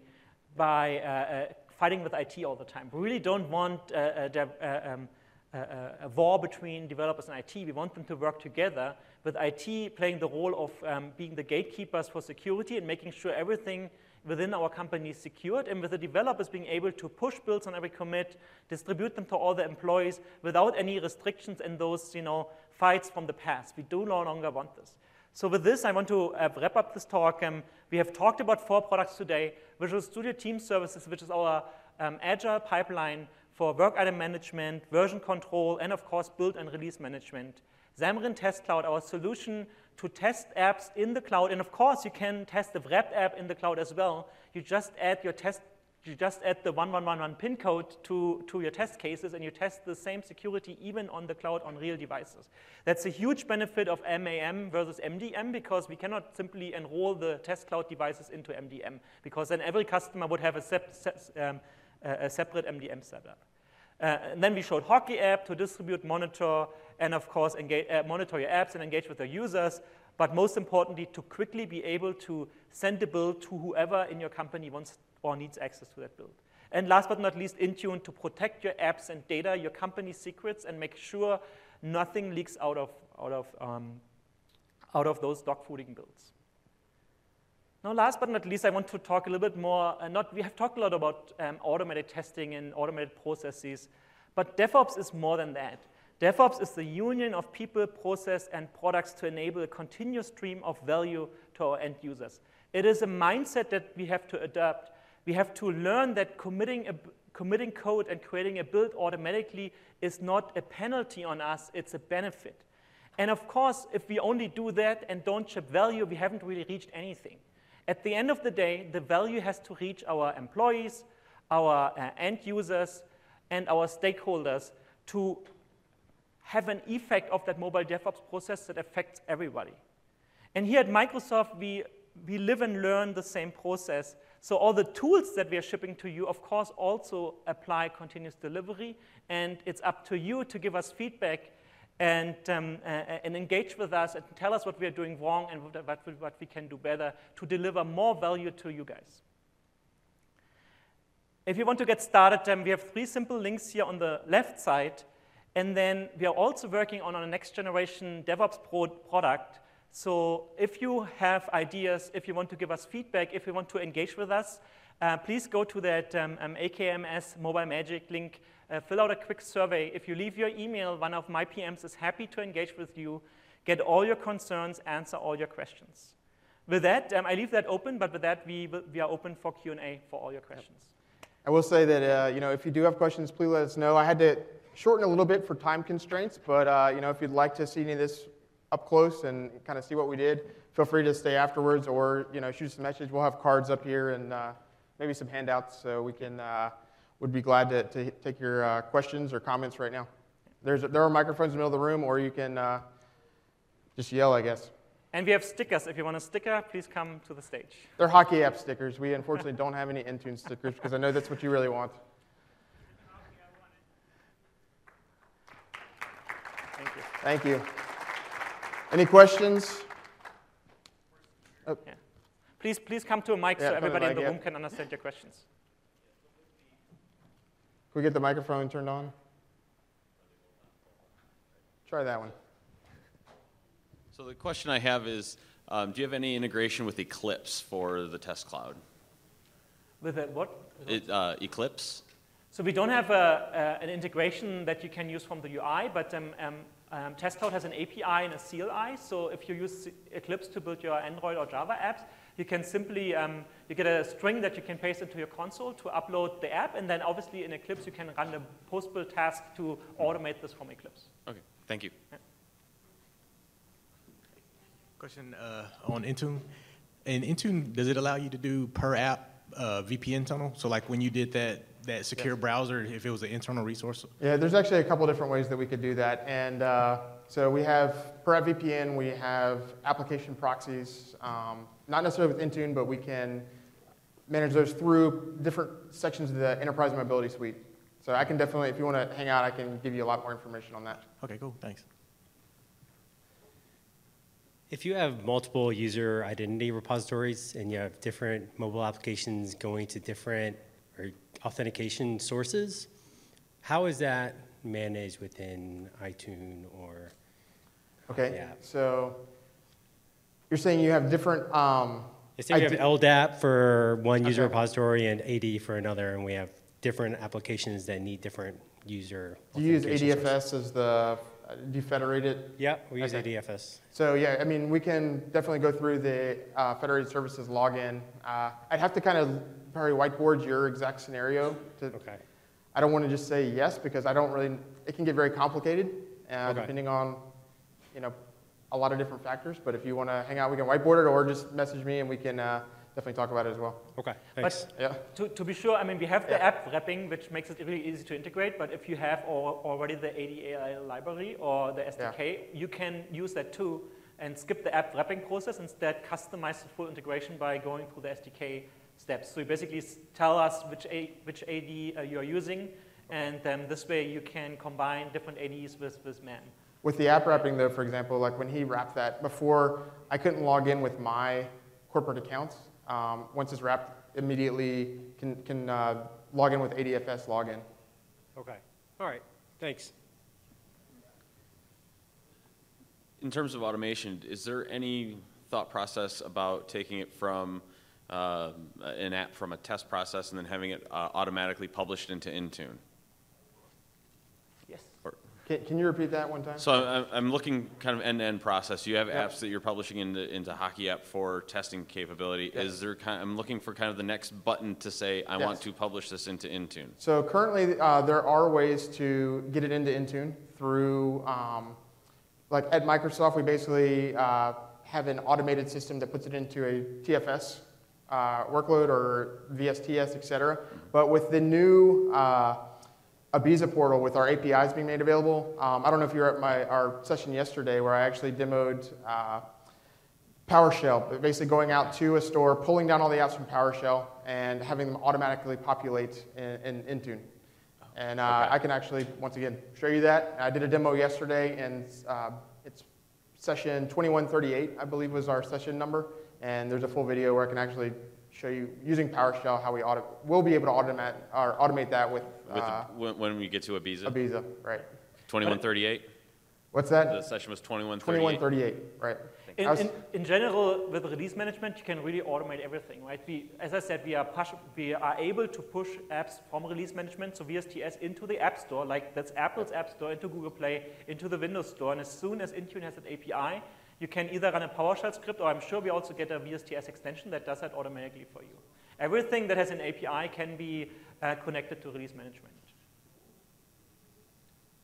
by uh, uh, fighting with I T all the time. We really don't want uh, a, a, um, a, a war between developers and I T. We want them to work together, with I T playing the role of um, being the gatekeepers for security and making sure everything within our company is secured, and with the developers being able to push builds on every commit, distribute them to all the employees without any restrictions and those you know, fights from the past. We do no longer want this. So with this, I want to uh, wrap up this talk. Um, we have talked about four products today: Visual Studio Team Services, which is our um, agile pipeline for work item management, version control, and of course, build and release management. Xamarin Test Cloud, our solution to test apps in the cloud. And of course, you can test the wrapped app in the cloud as well. You just add your test, you just add the one one one one pin code to, to your test cases, and you test the same security even on the cloud on real devices. That's a huge benefit of M A M versus M D M, because we cannot simply enroll the test cloud devices into M D M, because then every customer would have a, sep um, a separate M D M setup. Uh, and then we showed Hockey App to distribute, monitor, and of course engage, uh, monitor your apps and engage with your users, but most importantly, to quickly be able to send the build to whoever in your company wants or needs access to that build. And last but not least, Intune to protect your apps and data, your company secrets, and make sure nothing leaks out of, out of, um, out of those dogfooding builds. Now, last but not least, I want to talk a little bit more. Uh, not, we have talked a lot about um, automated testing and automated processes, but DevOps is more than that. DevOps is the union of people, process, and products to enable a continuous stream of value to our end users. It is a mindset that we have to adopt. We have to learn that committing, a, committing code and creating a build automatically is not a penalty on us, it's a benefit. And of course, if we only do that and don't ship value, we haven't really reached anything. At the end of the day, the value has to reach our employees, our uh, end users, and our stakeholders to have an effect of that mobile DevOps process that affects everybody. And here at Microsoft, we, we live and learn the same process. So all the tools that we are shipping to you, of course, also apply continuous delivery. And it's up to you to give us feedback and, um, uh, and engage with us and tell us what we are doing wrong and what, what, what we can do better to deliver more value to you guys. If you want to get started, um, we have three simple links here on the left side. And then we are also working on a next generation DevOps Pro product. So if you have ideas, if you want to give us feedback, if you want to engage with us, uh, please go to that um, um, A K M S Mobile Magic link, uh, fill out a quick survey. If you leave your email, one of my P Ms is happy to engage with you, get all your concerns, answer all your questions. With that, um, I leave that open, but with that, we, we are open for Q and A for all your questions. Yep. I will say that uh, you know, if you do have questions, please let us know. I had to shorten a little bit for time constraints, but uh, you know, if you'd like to see any of this up close and kind of see what we did, feel free to stay afterwards or you know shoot us a message. We'll have cards up here and uh, maybe some handouts, so we can uh, would be glad to, to take your uh, questions or comments right now. There's there are microphones in the middle of the room, or you can uh, just yell, I guess. And we have stickers. If you want a sticker, please come to the stage. They're hockey app stickers. We unfortunately don't have any Intune stickers because I know that's what you really want. Thank you. Thank you. Any questions? Oh. Yeah. Please, please come to a mic Yeah, so come to the everybody in mic, the yeah. room can understand your questions. Can we get the microphone turned on? Try that one. So the question I have is, um, do you have any integration with Eclipse for the test cloud? With a what? It, uh, Eclipse? So we don't have a, a, an integration that you can use from the U I, but um, um, um, Test Cloud has an A P I and a C L I. So if you use Eclipse to build your Android or Java apps, you can simply, um, you get a string that you can paste into your console to upload the app, and then obviously in Eclipse you can run a post-build task to automate this from Eclipse. Okay, thank you. Yeah. Question uh, on Intune. In Intune, does it allow you to do per app uh, V P N tunnel? So like when you did that, that secure Yes. browser, if it was an internal resource? Yeah, there's actually a couple different ways that we could do that. And uh, so we have, per app V P N, we have application proxies, um, not necessarily with Intune, but we can manage those through different sections of the Enterprise Mobility Suite. So I can definitely, if you want to hang out, I can give you a lot more information on that. Okay, cool, thanks. If you have multiple user identity repositories and you have different mobile applications going to different or authentication sources, how is that managed within iTunes or Okay, Yeah. so you're saying you have different... Um, Let's say we have ide- L D A P for one user Okay. repository and A D for another, and we have different applications that need different user Do you use authentication A D F S sources. as the, uh, do you federate it? Yeah, we use Okay. A D F S. So yeah, I mean, we can definitely go through the uh, federated services login. Uh, I'd have to kind of probably whiteboard your exact scenario. To, Okay. I don't want to just say yes because I don't really, it can get very complicated uh, Okay. depending on, you know, a lot of different factors. But if you want to hang out, we can whiteboard it or just message me and we can uh, definitely talk about it as well. Okay, thanks. But Yeah. to, to be sure, I mean, we have the Yeah. app wrapping, which makes it really easy to integrate, but if you have al- already the A D A I library or the S D K, you can use that too and skip the app wrapping process, instead customize the full integration by going through the S D K steps. So you basically s- tell us which, a, which A D uh, you're using, and then this way you can combine different A Ds with, with M A M. With the app wrapping though, for example, like when he wrapped that, before I couldn't log in with my corporate accounts. Um, once it's wrapped, immediately can, can uh, log in with A D F S login. Okay, all right, thanks. In terms of automation, is there any thought process about taking it from uh, an app from a test process and then having it uh, automatically published into Intune? Yes. Or, Can, can you repeat that one time? so I'm, I'm looking kind of end-to-end process. You have Yep. apps that you're publishing into, into Hockey App for testing capability. Yes. Is there kind I'm looking for kind of the next button to say, I Yes. want to publish this into Intune. So currently, uh, there are ways to get it into Intune through, um, like at Microsoft, we basically uh, have an automated system that puts it into a T F S uh, workload or V S T S, et cetera. But with the new uh, Ibiza portal, with our A P Is being made available, um, I don't know if you were at my our session yesterday where I actually demoed uh, PowerShell, but basically going out to a store, pulling down all the apps from PowerShell, and having them automatically populate in, in Intune. And uh, Okay. I can actually, once again, show you that. I did a demo yesterday, and uh, it's session twenty-one thirty-eight, I believe was our session number. And there's a full video where I can actually show you, using PowerShell, how we auto, we'll be able to automate, or automate that with, With uh, the, when, when we get to Ibiza? Ibiza, right. twenty-one thirty-eight? What's The that? session was twenty-one twenty-one thirty-eight? thirty-eight, right. In, I was- in, in general, with release management, you can really automate everything, right? We, as I said, we are, push, we are able to push apps from release management, so V S T S, into the App Store, like that's Apple's App Store, into Google Play, into the Windows Store, and as soon as Intune has an A P I, you can either run a PowerShell script, or I'm sure we also get a V S T S extension that does that automatically for you. Everything that has an A P I can be uh, connected to release management.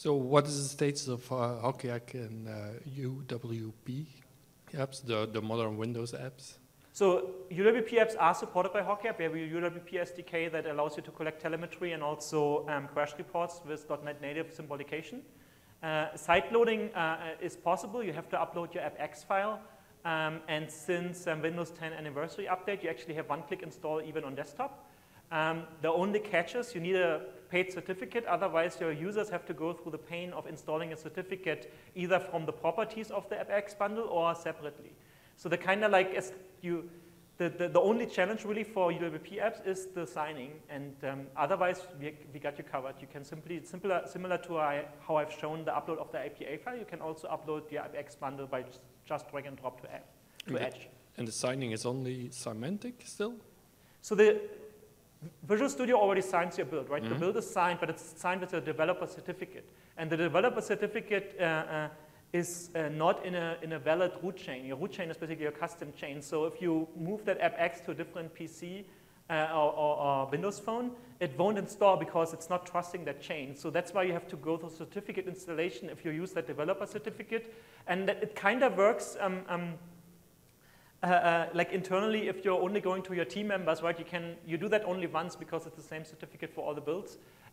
So what is the status of uh, HockeyHack and uh, U W P apps, the, the modern Windows apps? So U W P apps are supported by HockeyHack. We have a U W P S D K that allows you to collect telemetry and also um, crash reports with .NET Native symbolication. Uh, side loading uh, is possible. You have to upload your AppX file. Um, and since um, Windows ten anniversary update, you actually have one-click install even on desktop. Um, the only catch is you need a paid certificate, otherwise your users have to go through the pain of installing a certificate either from the properties of the AppX bundle or separately. So the kind of like, as you, the, the, the only challenge really for U W P apps is the signing, and um, otherwise we, we got you covered. You can simply, similar, similar to I, how I've shown the upload of the A P A file, you can also upload the AppX bundle by just, just drag and drop to, app, to Okay. Edge. And the signing is only Symantec still? So the Visual Studio already signs your build, right? Mm-hmm. The build is signed, but it's signed with a developer certificate. And the developer certificate uh, uh, is uh, not in a, in a valid root chain. Your root chain is basically your custom chain. So if you move that AppX to a different P C uh, or, or, or Windows phone, it won't install because it's not trusting that chain. So that's why you have to go through certificate installation if you use that developer certificate. And that it kind of works um, um, Uh, uh, like internally, if you're only going to your team members, right, you can you do that only once because it's the same certificate for all the builds.